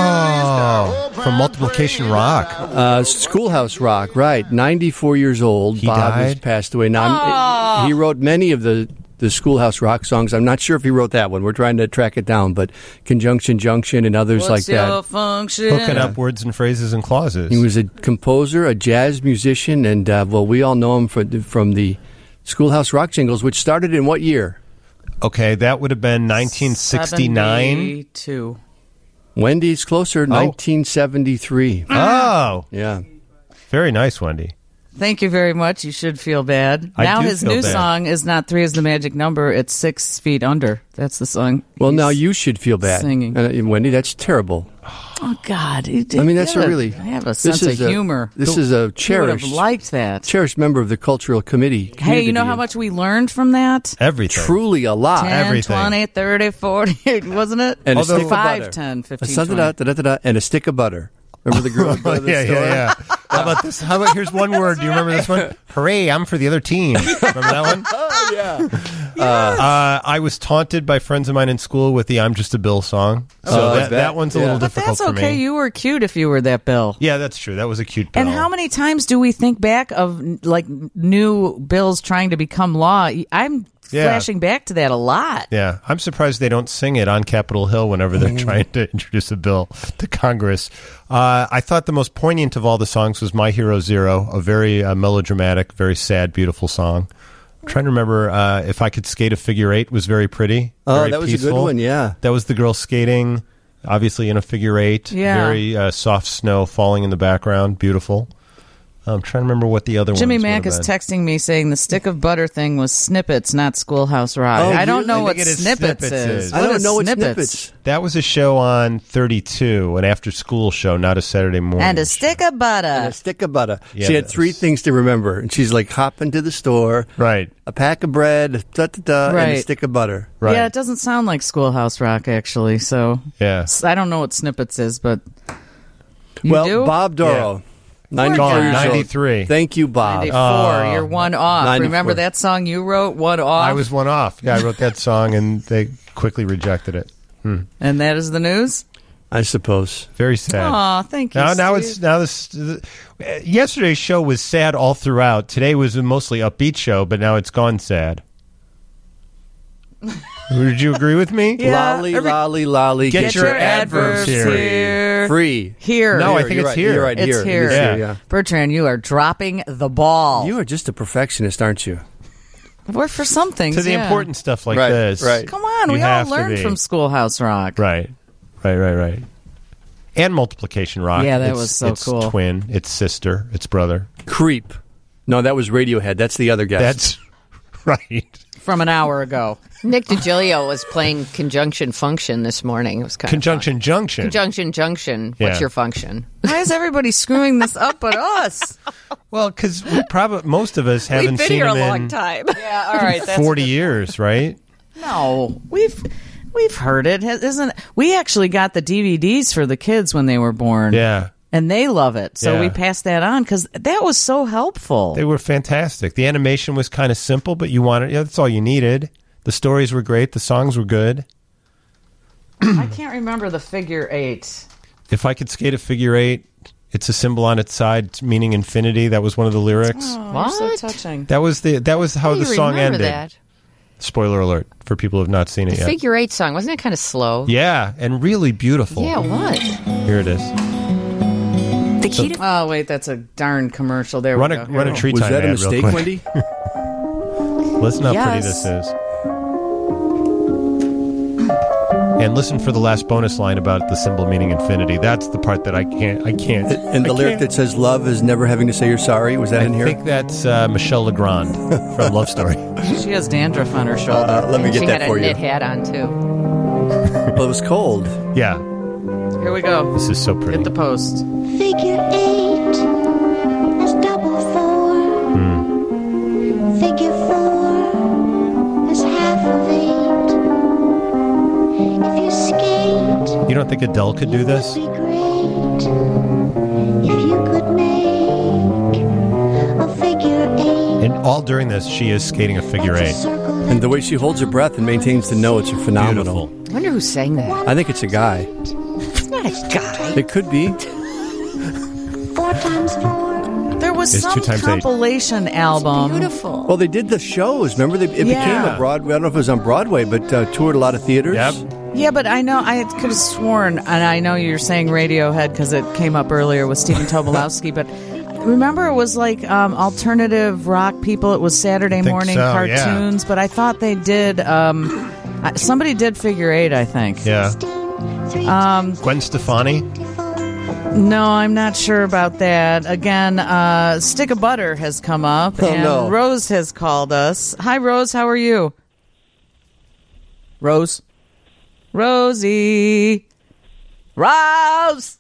Oh, from Multiplication Rock. Schoolhouse Rock, right. 94 years old. He Bob has died? passed away. Now, he wrote many of the Schoolhouse Rock songs. I'm not sure if he wrote that one. We're trying to track it down, but Conjunction Junction and others What's like that. your function? Hooking up words and phrases and clauses. He was a composer, a jazz musician, and, we all know him from the Schoolhouse Rock jingles, which started in what year? Okay, that would have been 1969. 72. Wendy's closer, 1973. Oh, Yeah. very nice, Wendy. Thank you very much. You should feel bad. I Now do his feel new bad. song is not 3 is the magic number. It's 6 feet under. That's the song. Well, he's now you should feel bad. singing. Wendy, that's terrible. Oh, God. I mean, that's a really... I have a this sense is of humor. This is a Who would cherished... have liked that. cherished member of the cultural committee. Hey, you know how community. much we learned from that? Everything. Truly a lot. 10, everything. 20, 30, 40, wasn't it? And a Although- stick of 5, butter. 10, 15, Something 20. and a stick of butter. Remember the girl at the yeah, store? yeah. How about this? How about here's one word? Do you remember this one? Hooray! I'm for the other team. Remember that one? Oh, yeah. I was taunted by friends of mine in school with the "I'm Just a Bill" song. So Oh, I bet. that one's a Yeah. little But difficult that's for okay. me. You were cute if you were that Bill. Yeah, that's true. That was a cute Bill. And how many times do we think back of like new bills trying to become law? I'm Yeah. flashing back to that a lot. Yeah, I'm surprised they don't sing it on Capitol Hill whenever they're trying to introduce a bill to Congress. I thought the most poignant of all the songs was My Hero Zero, a very melodramatic, very sad, beautiful song. I'm trying to remember If I Could Skate a Figure Eight was very pretty. Oh, very that was a peaceful. good one, yeah. That was the girl skating, obviously in a figure eight. Yeah. Very soft snow falling in the background. Beautiful. I'm trying to remember what the other Jimmy ones Mack would is have been. texting me saying the stick of butter thing was Snippets, not Schoolhouse Rock. Oh, I don't really? know I what think it is Snippets Snippets is. is. I What don't is know what Snippets. That was a show on 32, an after-school show, not a Saturday morning. And a stick of butter. And a stick of butter. Yeah, she had that's- 3 things to remember. And she's like hopping to the store, Right, a pack of bread, and a Right. stick of butter. right. Yeah, it doesn't sound like Schoolhouse Rock, actually. So Yeah. I don't know what Snippets is, but you well, do? Bob Doro, 94 Gone, years old. 93. Thank you, Bob. 94. You're one off. 94. Remember that song you wrote, One Off? I was one off. Yeah, I wrote that song, and they quickly rejected it. And that is the news? I suppose. Very sad. Aw, thank you, Now Steve. it's now this. Yesterday's show was sad all throughout. Today was a mostly upbeat show, but now it's gone sad. Would you agree with me? Yeah, lolly, every- lolly, lolly. Get your adverbs here. Free. Here. No, I Here, think you're it's right. here. You're right. It's Here. here. It is Yeah. yeah. Bertrand, you are dropping the ball. You are just a perfectionist, aren't you? Or for some things, To the yeah. important stuff like Right, this. right. Come on, You we all have to learned be. from Schoolhouse Rock. Right. And Multiplication Rock. Yeah, that It's- was so it's cool. Twin, its sister, its brother. Creep. No, that was Radiohead. That's the other guy. That's right. From an hour ago. Nick DiGilio was playing Conjunction Function this morning. It was kind Conjunction of Junction. Conjunction Junction. Yeah. What's your function? Why is everybody screwing this up but us? Well, because most of us haven't We've been seen here a him long in time. Yeah, all right. That's 40 years, right? No, we've heard it. Isn't we actually got the DVDs for the kids when they were born? Yeah. And they love it. So Yeah. we passed that on because that was so helpful. They were fantastic. The animation was kind of simple, but that's all you needed. The stories were great. The songs were good. I can't remember the figure 8. If I could skate a figure 8, it's a symbol on its side meaning infinity. That was one of the lyrics. Oh, What? you're so touching. That was how How do the you song remember ended. that? Spoiler alert for people who have not seen it The yet. Figure 8 song, wasn't it kind of slow? Yeah, and really beautiful. Yeah, what? Here it is. The key to Oh, wait, that's a darn commercial. There Run we a go. run a Here. tree was time that a ad real mistake, quick. Wendy? Listen how pretty Yes. this is. And listen for the last bonus line about the symbol meaning infinity. That's the part that I can't. And the lyric that says "Love is never having to say you're sorry." Was that in I here? think that's Michelle Legrand from Love Story. She has dandruff on her shoulder. Let me get she that had for a you. knit hat on, too. Well, it was cold. Yeah, Here we go. this is so pretty. Hit the post. Figure 8 is double 4. Figure 4 is half of 8. If you skate, You don't think Adele could do this? it'd be great. If you could make a figure 8. And all during this, she is skating a figure That's a 8. circle And the way she holds her breath and maintains the notes are phenomenal. Beautiful. I wonder who sang that. I think it's a guy. It's not a guy. It could be. 4 times 4. There was It's some 2 times 8. compilation album. Beautiful. Well, they did the shows. Remember, it became Yeah. a Broadway. I don't know if it was on Broadway, but toured a lot of theaters. Yep. Yeah, but I know I could have sworn, and I know you're saying Radiohead because it came up earlier with Stephen Tobolowsky, but remember it was like alternative rock people. It was Saturday think morning so, cartoons, but I thought they did. Somebody did Figure 8, I think. Yeah. Gwen Stefani. No, I'm not sure about that. Again, Stick of Butter has come up, Oh, and no. Rose has called us. Hi, Rose. How are you? Rose? Rosie? Rose!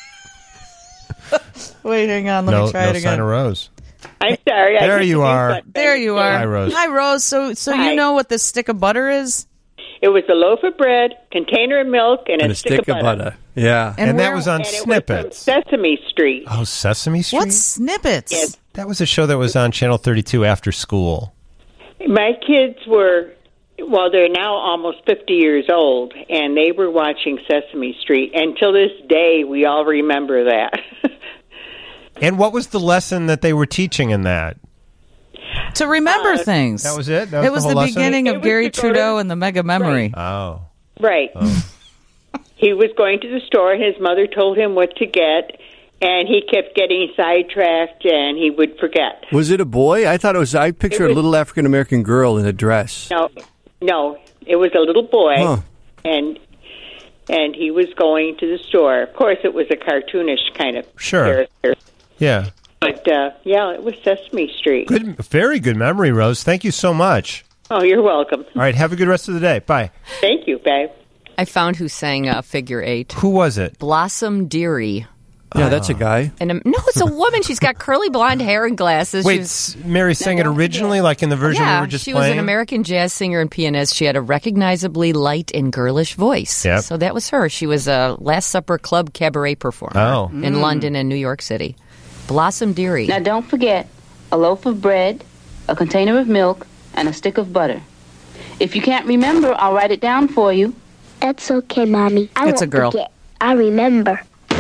Wait, hang on. Let No me try it sign again. of Rose. I'm sorry. There you are. There you are. Hi, Rose. Hi, Rose. So Hi. you know what the Stick of Butter is? It was a loaf of bread, container of milk, and, And a stick of butter. Yeah. And that where- was on And it was Snippets. from Sesame Street. Oh, Sesame Street? What's Snippets? Yes. That was a show that was on Channel 32 after school. My kids were, well, they're now almost 50 years old, and they were watching Sesame Street. And till this day, we all remember that. And what was the lesson that they were teaching in that? To remember things. That was it? That It was was the the whole lesson? beginning It of was Gary to go to- Trudeau and the Mega Memory. Oh. Right. He was going to the store, and his mother told him what to get, and he kept getting sidetracked, and he would forget. Was it a boy? I thought it was. I pictured It was- a little African American girl in a dress. No, it was a little boy, Huh. and he was going to the store. Of course, it was a cartoonish kind of Sure. character. Yeah. But, yeah, it was Sesame Street. Good, very good memory, Rose. Thank you so much. Oh, you're welcome. All right, have a good rest of the day. Bye. Thank you, babe. I found who sang Figure 8. Who was it? Blossom Dearie. Yeah, that's a guy. And no, it's a woman. She's got curly blonde hair and glasses. Wait, She's- Mary sang it originally, like in the version we yeah, were just she playing? was an American jazz singer and pianist. She had a recognizably light and girlish voice. Yep. So that was her. She was a Last Supper Club cabaret performer Oh. in London and New York City. Blossom Dearie. Now, don't forget a loaf of bread, a container of milk, and a stick of butter. If you can't remember, I'll write it down for you. That's okay, Mommy. I It's a won't girl. forget. I remember.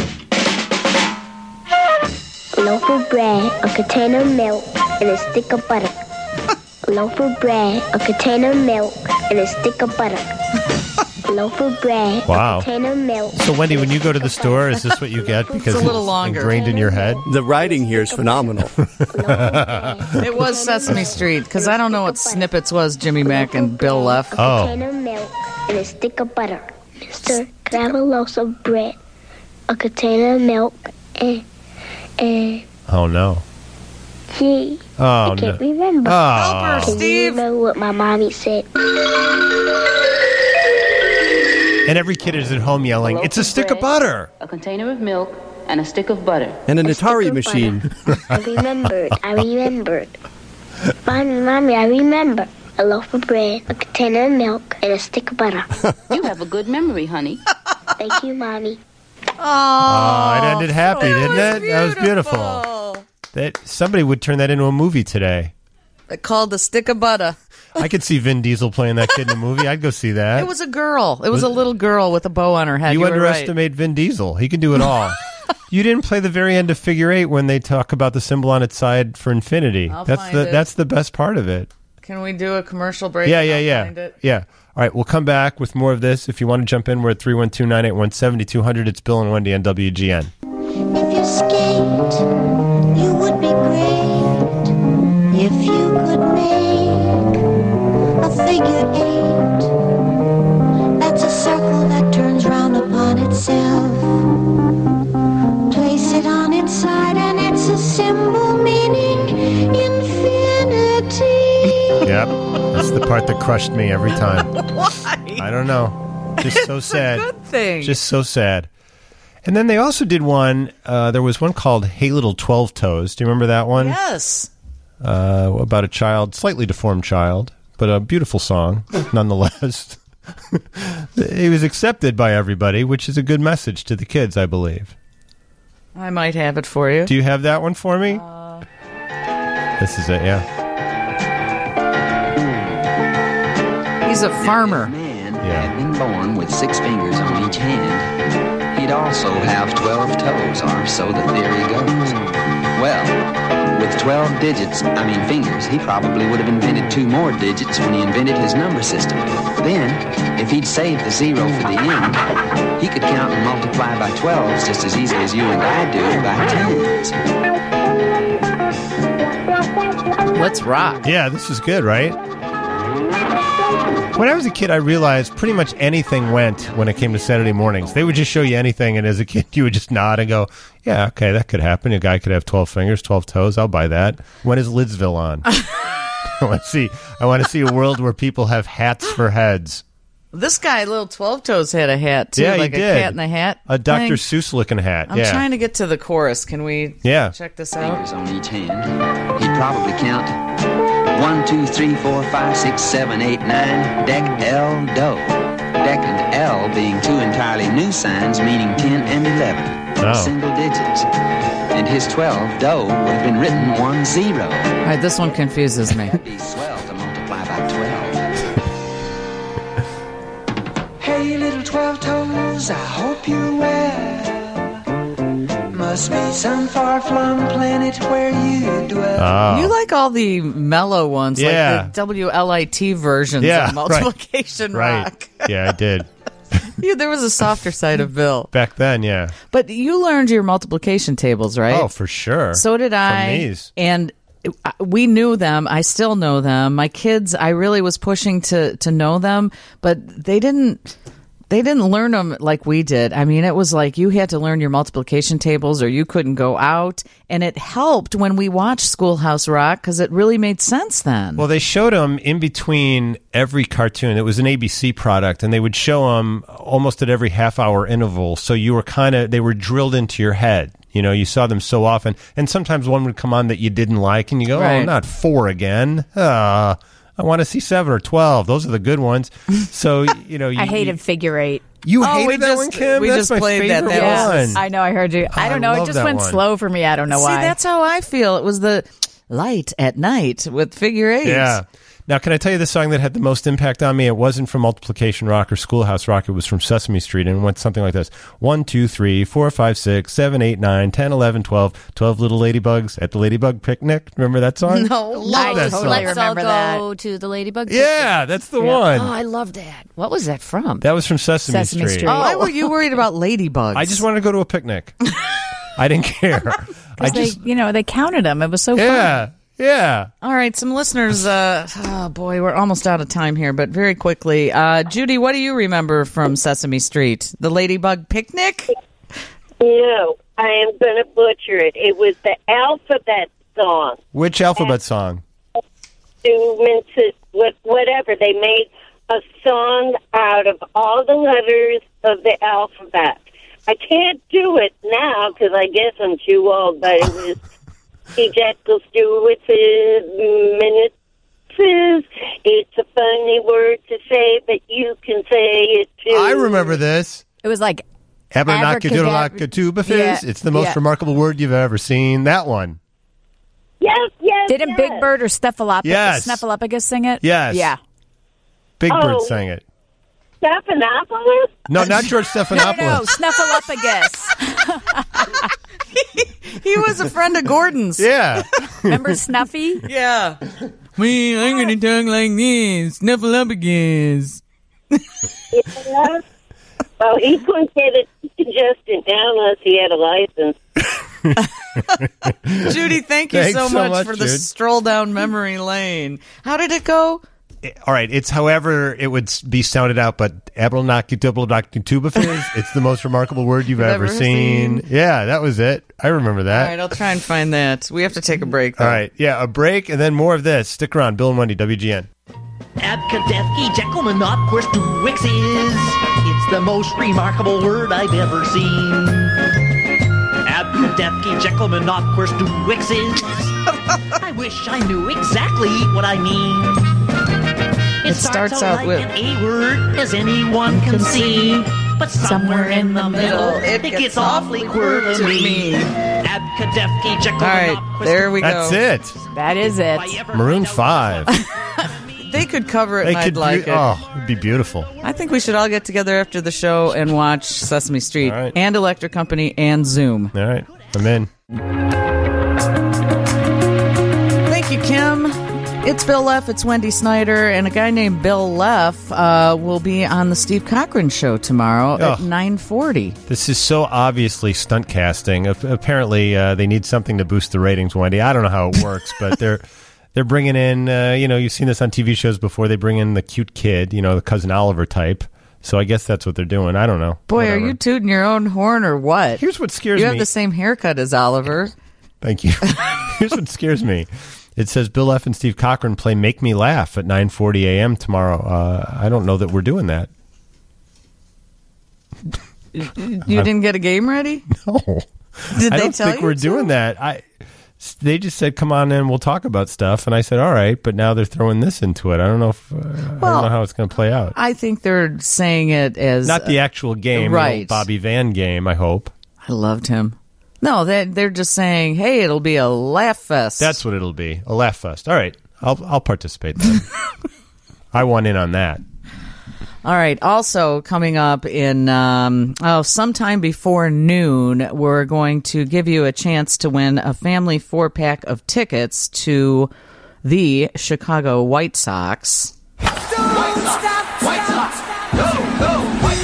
A loaf of bread, a container of milk, and a stick of butter. A loaf of bread, a container of milk, and a stick of butter. A loaf of bread, Wow. a container of milk. So, Wendy, when you go to the store, is this what you get? Because a little longer. ingrained in your head? The writing here is phenomenal. It was Sesame Street, because I don't know what Snippets was, Jimmy Mack and Bill left. Oh. A container of milk, and a stick of butter. Mister, could I have a loaf of bread? a container of milk, and Oh, no. gee, Oh, I can't no. remember. Help her, Can you Steve. remember what my mommy said? And every kid is at home yelling, "It's a stick of butter." A container of milk and a stick of butter. And an A Atari stick of machine. I remembered. Mommy, I remember. A loaf of bread, a container of milk, and a stick of butter. You have a good memory, honey. Thank you, Mommy. Oh, it ended happy, didn't it? That was beautiful. beautiful. That somebody would turn that into a movie today. Called The Stick of Butter. I could see Vin Diesel playing that kid in a movie. I'd go see that. It was a girl. It was a little girl with a bow on her head. You were right. underestimate Vin Diesel. He can do it all. You didn't play the very end of Figure 8 when they talk about the symbol on its side for infinity. I'll That's find the it. that's the best part of it. Can we do a commercial break? Yeah. Find it? Yeah. All right, we'll come back with more of this. If you want to jump in, we're at 312-981-7200. It's Bill and Wendy on WGN. If you skate, you would be great. If you could make a figure 8, that's a circle that turns round upon itself. Place it on its side and it's a symbol meaning infinity. Yep. That's the part that crushed me every time. Why? I don't know. Just so sad. Good thing. Just so sad. And then they also did one. There was one called Hey Little 12 Toes. Do you remember that one? Yes. About a child, slightly deformed child, but a beautiful song nonetheless. It was accepted by everybody, which is a good message to the kids, I believe. I might have it for you. Do you have that one for me? This is it, yeah. He's a farmer. Man had been born with 6 fingers on each hand. He'd also have 12 toes, or so the theory goes. Well, with 12 fingers, he probably would have invented 2 more digits when he invented his number system. Then, if he'd saved the 0 for the end, he could count and multiply by 12s just as easy as you and I do by 10s. Let's rock. Yeah, this is good, right? When I was a kid, I realized pretty much anything went when it came to Saturday mornings. They would just show you anything, and as a kid, you would just nod and go, yeah, okay, that could happen. A guy could have 12 fingers, 12 toes. I'll buy that. When is Lidsville on? I want to see a world where people have hats for heads. This guy, Little 12 Toes, had a hat, too. Yeah, like he a did. cat in a hat. A Dr. thing. Seuss-looking hat, I'm yeah. trying to get to the chorus. Can we check this out? Fingers on each hand. He'd probably count 1, 2, 3, 4, 5, 6, 7, 8, 9. Deck L, do. Deck and L being 2 entirely new signs meaning 10 and 11. Oh. Single digits. And his 12, do, would have been written 1, 0. All right, this one confuses me. That'd be swell to multiply by 12. Hey, little 12 toes, I hope you're well. Must be some far-flung planet where you dwell. Oh. You like all the mellow ones, Yeah. like the WLIT versions Yeah, of multiplication right. rock. Yeah, I did. There was a softer side of Bill. Back then, yeah. But you learned your multiplication tables, right? Oh, for sure. So did I. From these. And we knew them. I still know them. My kids, I really was pushing to know them, but they didn't learn them like we did. I mean, it was like you had to learn your multiplication tables or you couldn't go out. And it helped when we watched Schoolhouse Rock because it really made sense then. Well, they showed them in between every cartoon. It was an ABC product, and they would show them almost at every half-hour interval. So you were they were drilled into your head. You know, you saw them so often. And sometimes one would come on that you didn't like, and you go, Right. oh, not 4 again. I want to see 7 or 12. Those are the good ones. So, you know. I hated Figure 8. You Oh, hated we that just- one, Kim? we That's just my played that. favorite That was- one. I know, I heard you. I don't know. love It just that went one. slow for me. I don't know why. See, that's how I feel. It was the light at night with Figure 8. Yeah. Now, can I tell you the song that had the most impact on me? It wasn't from Multiplication Rock or Schoolhouse Rock. It was from Sesame Street, and it went something like this. 1, 2, 3, 4, 5, 6, 7, 8, 9, 10, 11, 12. 12 little ladybugs at the Ladybug Picnic. Remember that song? No, Love that totally song. remember Let's that. all go to the Ladybug. Yeah, that's the one. Oh, I love that. What was that from? That was from Sesame Sesame Street. Street. Why were you worried about ladybugs? I just wanted to go to a picnic. I didn't care. I just, they counted them. It was so fun. yeah. All right, some listeners. Oh boy, we're almost out of time here, but very quickly, Judy, what do you remember from Sesame Street? The Ladybug Picnic? No, I am going to butcher it. It was the alphabet song. Which alphabet song? Whatever. They made a song out of all the letters of the alphabet. I can't do it now because I guess I'm too old, but it was Jekyll Stewart's minutes. It's a funny word to say, but you can say it too. I remember this. It was like Abracadabra-tubifizz. Yeah. It's the most remarkable word you've ever seen. That one. Yes. Didn't Big Bird or Yes. Snuffleupagus sing it? Yes. Yeah. Big Bird sang it. Stephanopoulos? No, not George Stephanopoulos. No, Snuffleupagus. He was a friend of Gordon's. Yeah. Remember Snuffy? Yeah. Me, I'm going to talk like this. Snuffleupagus. Yeah. Well, he couldn't get it congested down unless he had a license. Judy, thank you Thanks so so much much, for the Jude. stroll down memory lane. How did it go? All right, it's however it would be sounded out, but Abracadabra-tubifizz. It's the most remarkable word you've ever seen. Yeah, that was it. I remember that. All right, I'll try and find that. We have to take a break, though. All right, yeah, a break and then more of this. Stick around. Bill and Wendy, WGN. Abkadefki Jekyllmanopquistwixes. It's the most remarkable word I've ever seen. Abkadefki Jekyllmanopquistwixes. I wish I knew exactly what I mean. It starts out with an A word, as anyone can see. But somewhere in the middle, it gets awfully quirky to me. Abkadefki Jekyllmanopquistwixes. All right, there we go. That's it. That is it. Maroon 5. They could cover it and I'd like it. Oh, it'd be beautiful. I think we should all get together after the show and watch Sesame Street and Electric Company and Zoom. All right, I'm in. Thank you, Kim. It's Bill Leff, it's Wendy Snyder, and a guy named Bill Leff will be on the Steve Cochran Show tomorrow at 9:40. This is so obviously stunt casting. Apparently, they need something to boost the ratings, Wendy. I don't know how it works, but they're bringing in, you've seen this on TV shows before. They bring in the cute kid, the Cousin Oliver type. So I guess that's what they're doing. I don't know. Boy, Whatever. are you tooting your own horn or what? Here's what scares me. You me. have the same haircut as Oliver. Thank you. Here's what scares me. It says Bill Leff and Steve Cochran play Make Me Laugh at 9:40 a.m. tomorrow. I don't know that we're doing that. You didn't get a game ready? No. Did I they don't tell think you we're to? doing that. They just said, come on in, we'll talk about stuff. And I said, all right, but now they're throwing this into it. I don't know if I don't know how it's going to play out. I think they're saying it as... Not the actual game, the right. old Bobby Van game, I hope. I loved him. No, they're just saying, hey, it'll be a laugh fest. That's what it'll be, a laugh fest. All right, I'll participate then. I want in on that. All right. Also coming up in sometime before noon, we're going to give you a chance to win a family 4-pack of tickets to the Chicago White Sox. White Sox. Go, White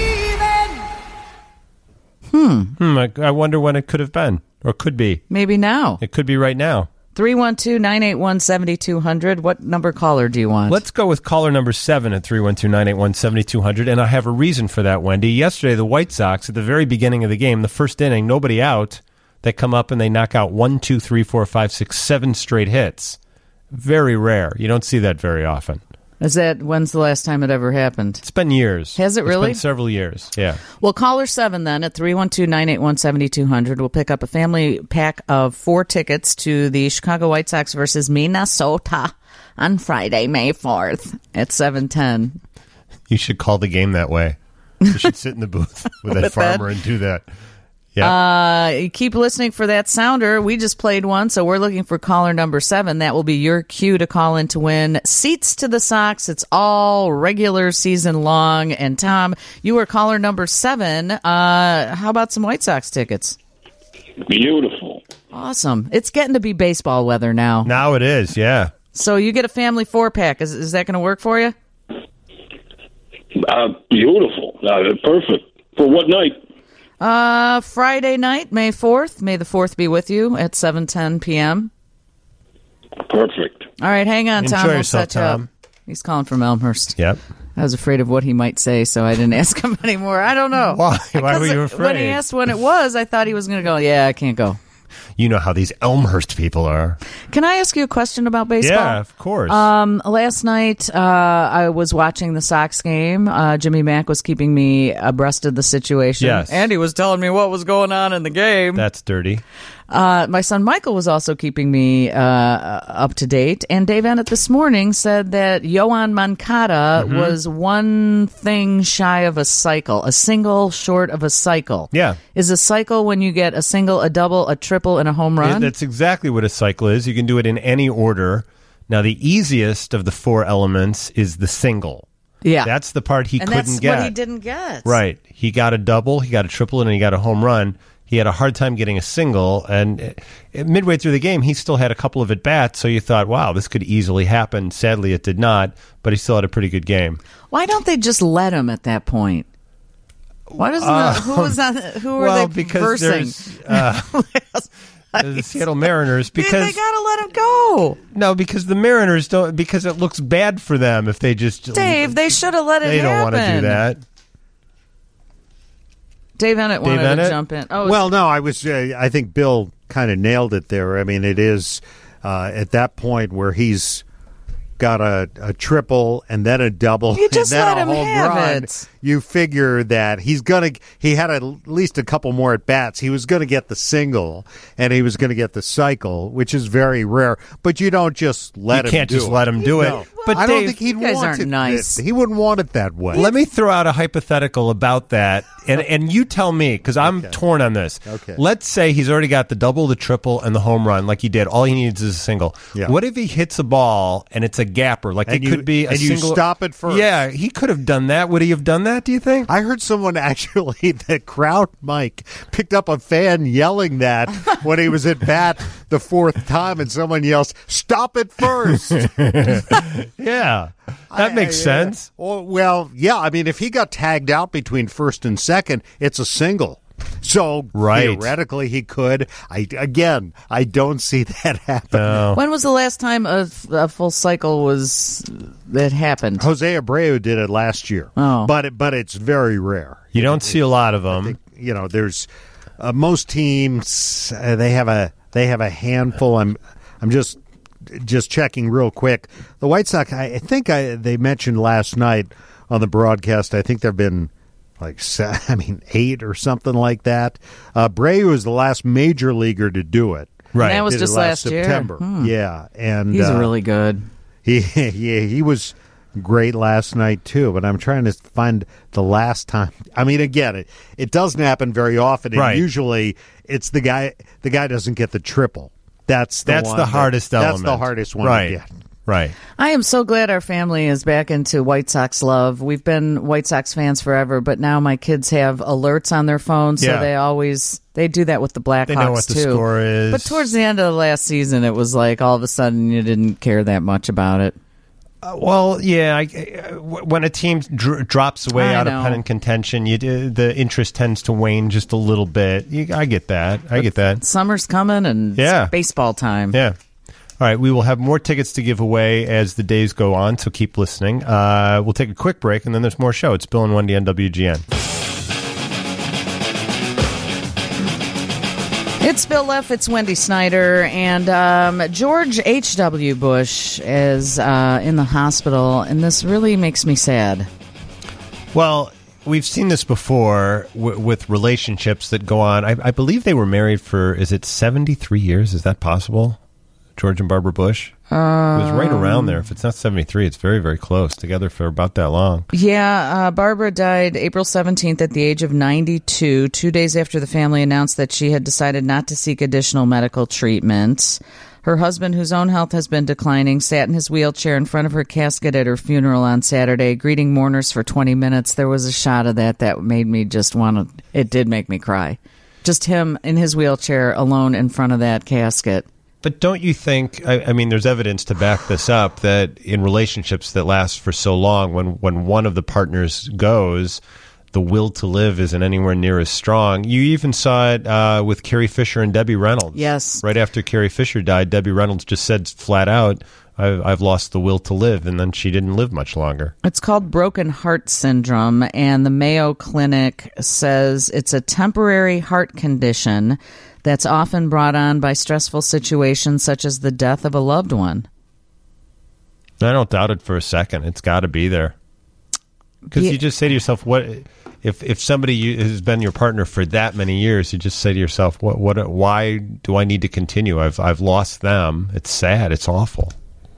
Sox. I wonder when it could have been, or could be. Maybe now. It could be right now. 312-981-7200. What number caller do you want? Let's go with caller number 7 at 312-981-7200, and I have a reason for that, Wendy. Yesterday, the White Sox, at the very beginning of the game, the first inning, nobody out, they come up and they knock out 1, 2, 3, 4, 5, 6, 7 straight hits. Very rare. You don't see that very often. When's the last time it ever happened? It's been years. Has it really? It's been several years, yeah. Well, caller 7 then at 312-981-7200 will pick up a family pack of 4 tickets to the Chicago White Sox versus Minnesota on Friday, May 4th at 7:10. You should call the game that way. You should sit in the booth with that farmer and do that. Yeah. Keep listening for that sounder. We just played one, so we're looking for caller number 7. That will be your cue to call in to win seats to the Sox. It's all regular season long. And Tom, you were caller number 7. How about some White Sox tickets? Beautiful. Awesome. It's getting to be baseball weather now. Now it is, yeah. So you get a family 4-pack. Is that going to work for you? Beautiful. Perfect. For what night? Friday night, May 4th. May the 4th be with you at 7:10 p.m. Perfect. All right, hang on, Tom. Enjoy We'll yourself, set you up. Tom. He's calling from Elmhurst. Yep. I was afraid of what he might say, so I didn't ask him anymore. I don't know. Why? Why were you When afraid? he asked when it was, I thought he was going to go, yeah, I can't go. You know how these Elmhurst people are. Can I ask you a question about baseball? Yeah, of course. Last night, I was watching the Sox game. Jimmy Mack was keeping me abreast of the situation. Yes. And he was telling me what was going on in the game. That's dirty. My son Michael was also keeping me up to date. And Dave Ennett this morning said that Yoan Moncada was one thing shy of a cycle, a single short of a cycle. Yeah. Is a cycle when you get a single, a double, a triple, and a home run? That's exactly what a cycle is. You can do it in any order. Now, the easiest of the four elements is the single. Yeah. That's the part he and couldn't that's get. what he didn't get. Right. He got a double, he got a triple, and he got a home run. He had a hard time getting a single, and midway through the game, he still had a couple of at-bats, so you thought, wow, this could easily happen. Sadly, it did not, but he still had a pretty good game. Why don't they just let him at that point? Why doesn't who was that? Who are they because versing? The Seattle Mariners, because they gotta let him go. No, because the Mariners don't, because it looks bad for them if they just Dave, they should have let it They happen. don't want to do that. Dave Ennett wanted to jump in. Oh, well, no, I think Bill kind of nailed it there. I mean, it is at that point where he's got a triple and then a double you just and then let a him home have run. it. You figure that he had at least a couple more at bats. He was going to get the single and he was going to get the cycle, which is very rare. But you don't just let him. You can't just let him do it. No. But I Dave, don't think he'd you guys want aren't it. nice. He wouldn't want it that way. Let me throw out a hypothetical about that, and you tell me, because I'm torn on this. Okay. Let's say he's already got the double, the triple, and the home run, like he did. All he needs is a single. Yeah. What if he hits a ball and it's a gapper? Like And it could be a and single. you stop it first. Yeah, he could have done that. Would he have done that, do you think? I heard someone actually, the crowd mic, picked up a fan yelling that when he was at bat the fourth time, and someone yells, "Stop it first!" Yeah, that makes sense. Well, yeah. I mean, if he got tagged out between first and second, it's a single. So theoretically, he could. I don't see that happen. No. When was the last time a full cycle that happened? Jose Abreu did it last year. Oh. But it's very rare. You don't see a lot of them. There's most teams they have a handful. I'm just checking real quick. The White Sox, I think they mentioned last night on the broadcast, I think there have been 8 or something like that. Abreu was the last major leaguer to do it. Right. That was Did it just last year. September. Hmm. Yeah, and He's really good. he was great last night too. But I'm trying to find the last time. I mean, again, it doesn't happen very often. And Right. Usually, it's the guy. The guy doesn't get the triple. That's the hardest element. That's the hardest one Right. to get. Right. I am so glad our family is back into White Sox love. We've been White Sox fans forever, but now my kids have alerts on their phones, so Yeah. they do that with the Blackhawks They know what the too. score is. But towards the end of the last season, it was like all of a sudden you didn't care that much about it. Well, yeah. When a team drops away I out know. of pennant contention, the interest tends to wane just a little bit. I get that. I get that. Summer's coming and it's baseball time. Yeah. All right, we will have more tickets to give away as the days go on, so keep listening. We'll take a quick break, and then there's more show. It's Bill and Wendy on WGN. It's Bill Leff, it's Wendy Snyder, and George H.W. Bush is in the hospital, and this really makes me sad. Well, we've seen this before with relationships that go on. I believe they were married for, is it 73 years? Is that possible? George and Barbara Bush? It was right around there. If it's not 73, it's very, very close. Together for about that long. Yeah, Barbara died April 17th at the age of 92, 2 days after the family announced that she had decided not to seek additional medical treatment. Her husband, whose own health has been declining, sat in his wheelchair in front of her casket at her funeral on Saturday, greeting mourners for 20 minutes. There was a shot of that made me just want to... It did make me cry. Just him in his wheelchair alone in front of that casket. But don't you think, I mean, there's evidence to back this up, that in relationships that last for so long, when one of the partners goes, the will to live isn't anywhere near as strong. You even saw it with Carrie Fisher and Debbie Reynolds. Yes. Right after Carrie Fisher died, Debbie Reynolds just said flat out, I've lost the will to live, and then she didn't live much longer. It's called broken heart syndrome, and the Mayo Clinic says it's a temporary heart condition that's often brought on by stressful situations such as the death of a loved one. I don't doubt it for a second. It's got to be there. Because you just say to yourself, what if somebody has been your partner for that many years, you just say to yourself, why do I need to continue? I've lost them. It's sad. It's awful.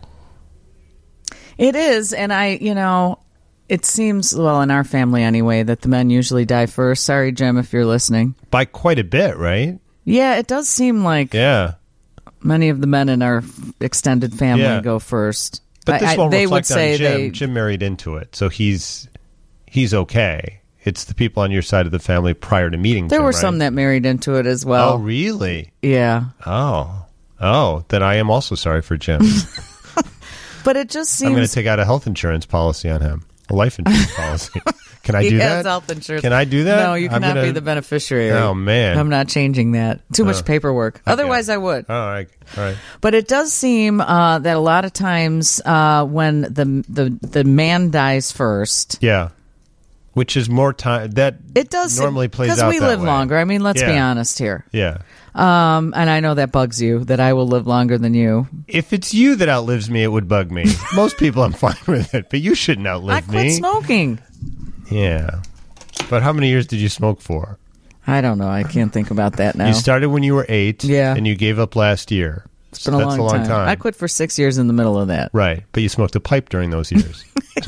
It is, and it seems, well, in our family anyway, that the men usually die first. Sorry, Jim, if you're listening. By quite a bit, right? Yeah, it does seem like many of the men in our extended family go first. But this won't reflect on Jim. Jim married into it, so he's okay. It's the people on your side of the family prior to meeting There Jim, were right? some that married into it as well. Oh, really? Yeah. Oh, then I am also sorry for Jim. But it just seems... I'm going to take out a health insurance policy on him. A life insurance policy. Can I do He that? has health insurance. Can I do that? No, you cannot be the beneficiary. Oh, man. I'm not changing that. Too much paperwork. Okay. Otherwise, I would. All right. But it does seem that a lot of times when the man dies first... Yeah. Which is more time... That it does normally plays out that way. Because we live longer. I mean, let's be honest here. Yeah. And I know that bugs you, that I will live longer than you. If it's you that outlives me, it would bug me. Most people, I'm fine with it, but you shouldn't outlive me. I quit smoking. Yeah. But how many years did you smoke for? I don't know. I can't think about that now. You started when you were 8, yeah, and you gave up last year. It's been a long time. I quit for 6 years in the middle of that. Right. But you smoked a pipe during those years.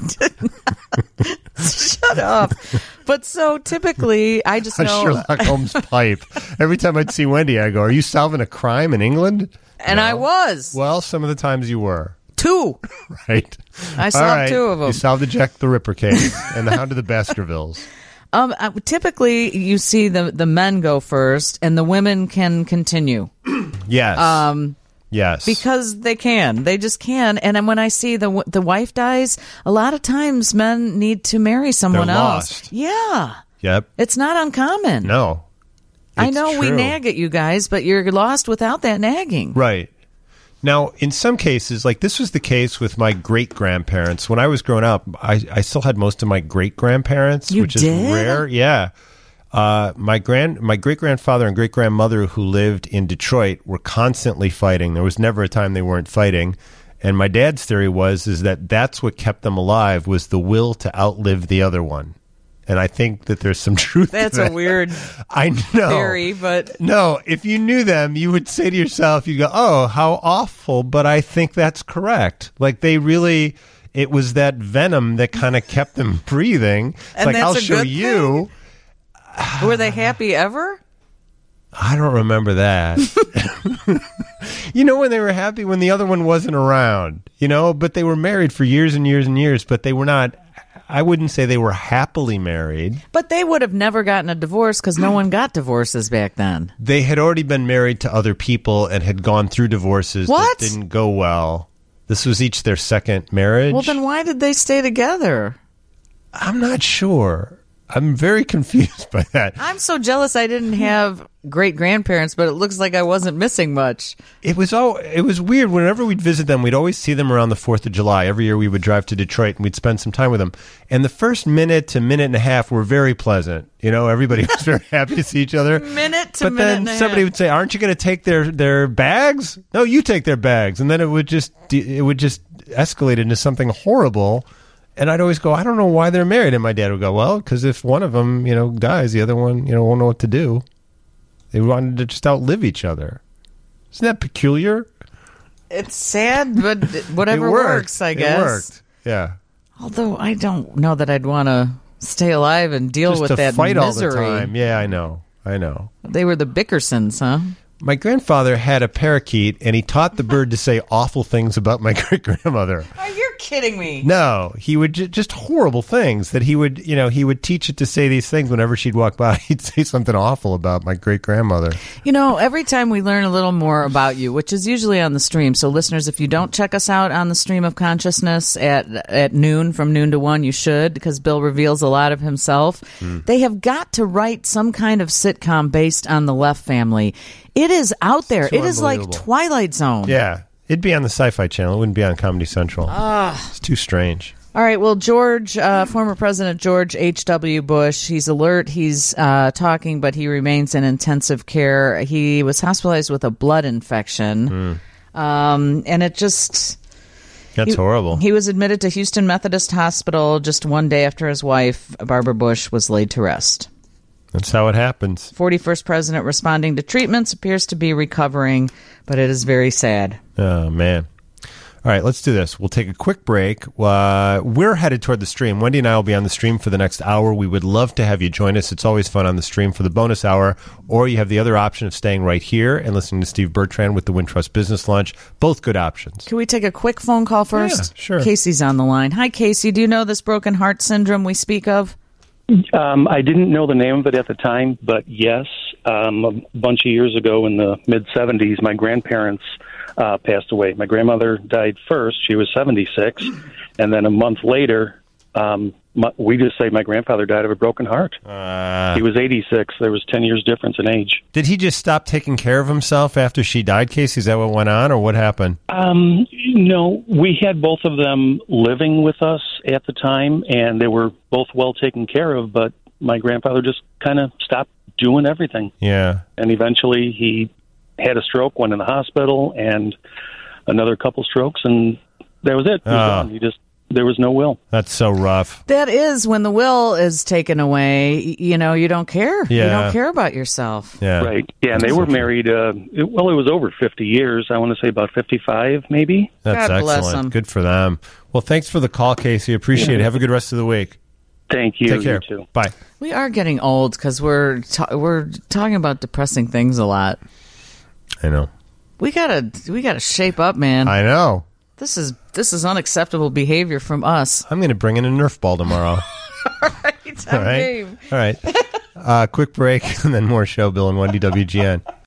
Shut up. But so typically, I just know... Sherlock Holmes pipe. Every time I'd see Wendy, I go, are you solving a crime in England? And no. I was. Well, some of the times you were. 2. Right. I solved 2 of them. You solved the Jack the Ripper case and the Hound of the Baskervilles. Typically, you see the men go first, and the women can continue. Yes. Yes. Because they can. They just can. And then when I see the wife dies, a lot of times men need to marry someone They're else. Lost. Yeah. Yep. It's not uncommon. No. I know we nag at you guys, but you're lost without that nagging. Right. Now, in some cases, like this was the case with my great-grandparents. When I was growing up, I still had most of my great-grandparents, which is rare. Yeah. My great-grandfather and great-grandmother who lived in Detroit were constantly fighting. There was never a time they weren't fighting. And my dad's theory was that's what kept them alive, was the will to outlive the other one. And I think that there's some truth to that. That's a weird theory, but... No, if you knew them, you would say to yourself, you'd go, oh, how awful, but I think that's correct. Like, they really... It was that venom that kind of kept them breathing. It's and like, that's I'll a show good you... Thing? Were they happy ever? I don't remember that. You know when they were happy? When the other one wasn't around. You know, but they were married for years and years and years, but they were not... I wouldn't say they were happily married. But they would have never gotten a divorce because no one got divorces back then. They had already been married to other people and had gone through divorces that didn't go well. This was each their second marriage. Well, then why did they stay together? I'm not sure. I'm very confused by that. I'm so jealous I didn't have great-grandparents, but it looks like I wasn't missing much. It was weird. Whenever we'd visit them, we'd always see them around the 4th of July. Every year we would drive to Detroit and we'd spend some time with them. And the first minute to minute and a half were very pleasant. You know, everybody was very happy to see each other. Minute to but minute and a then somebody would say, aren't you going to take their bags? No, you take their bags. And then it would just escalate into something horrible. And I'd always go, I don't know why they're married. And my dad would go, well, because if one of them, dies, the other one, won't know what to do. They wanted to just outlive each other. Isn't that peculiar? It's sad, but whatever works, I guess. It worked, yeah. Although I don't know that I'd want to stay alive and deal just with to that fight misery. all the time. Yeah, I know. They were the Bickersons, huh? My grandfather had a parakeet, and he taught the bird to say awful things about my great-grandmother. Oh, you're kidding me. No, he would just horrible things that he would teach it to say these things whenever she'd walk by. He'd say something awful about my great-grandmother. Every time we learn a little more about you, which is usually on the stream. So listeners, if you don't check us out on the Stream of Consciousness at noon, from noon to 1, you should, because Bill reveals a lot of himself. They have got to write some kind of sitcom based on the Left family. It is out there. So it is like Twilight Zone. Yeah. It'd be on the Sci-Fi Channel. It wouldn't be on Comedy Central. It's too strange. All right. Well, former President George H.W. Bush, he's alert. He's talking, but he remains in intensive care. He was hospitalized with a blood infection. And it just... That's horrible. He was admitted to Houston Methodist Hospital just one day after his wife, Barbara Bush, was laid to rest. That's how it happens. 41st president responding to treatments, appears to be recovering, but it is very sad. Oh, man. All right, let's do this. We'll take a quick break. We're headed toward the stream. Wendy and I will be on the stream for the next hour. We would love to have you join us. It's always fun on the stream for the bonus hour. Or you have the other option of staying right here and listening to Steve Bertrand with the Wintrust Business Lunch. Both good options. Can we take a quick phone call first? Yeah, sure. Casey's on the line. Hi, Casey. Do you know this broken heart syndrome we speak of? I didn't know the name of it at the time, but yes, a bunch of years ago in the mid-'70s, my grandparents passed away. My grandmother died first. She was 76. And then a month later, we just say my grandfather died of a broken heart. He was 86. There was 10 years difference in age. Did he just stop taking care of himself after she died, Casey? Is that what went on, or what happened? No, we had both of them living with us at the time, and they were both well taken care of, but my grandfather just kind of stopped doing everything. Yeah. And eventually he had a stroke, went in the hospital, and another couple strokes, and that was it. He was gone. There was no will. That's so rough. That is, when the will is taken away, you don't care. Yeah. You don't care about yourself. Yeah. Right. Yeah, and they were married, it was over 50 years. I want to say about 55, maybe. That's God bless excellent. them. Good for them. Well, thanks for the call, Casey. Appreciate it. Have a good rest of the week. Thank you. Take care. You too. Bye. We are getting old because we're talking about depressing things a lot. I know. We gotta shape up, man. I know. This is unacceptable behavior from us. I'm going to bring in a Nerf ball tomorrow. All right. All right. Quick break and then more show. Bill and Wendy, WGN.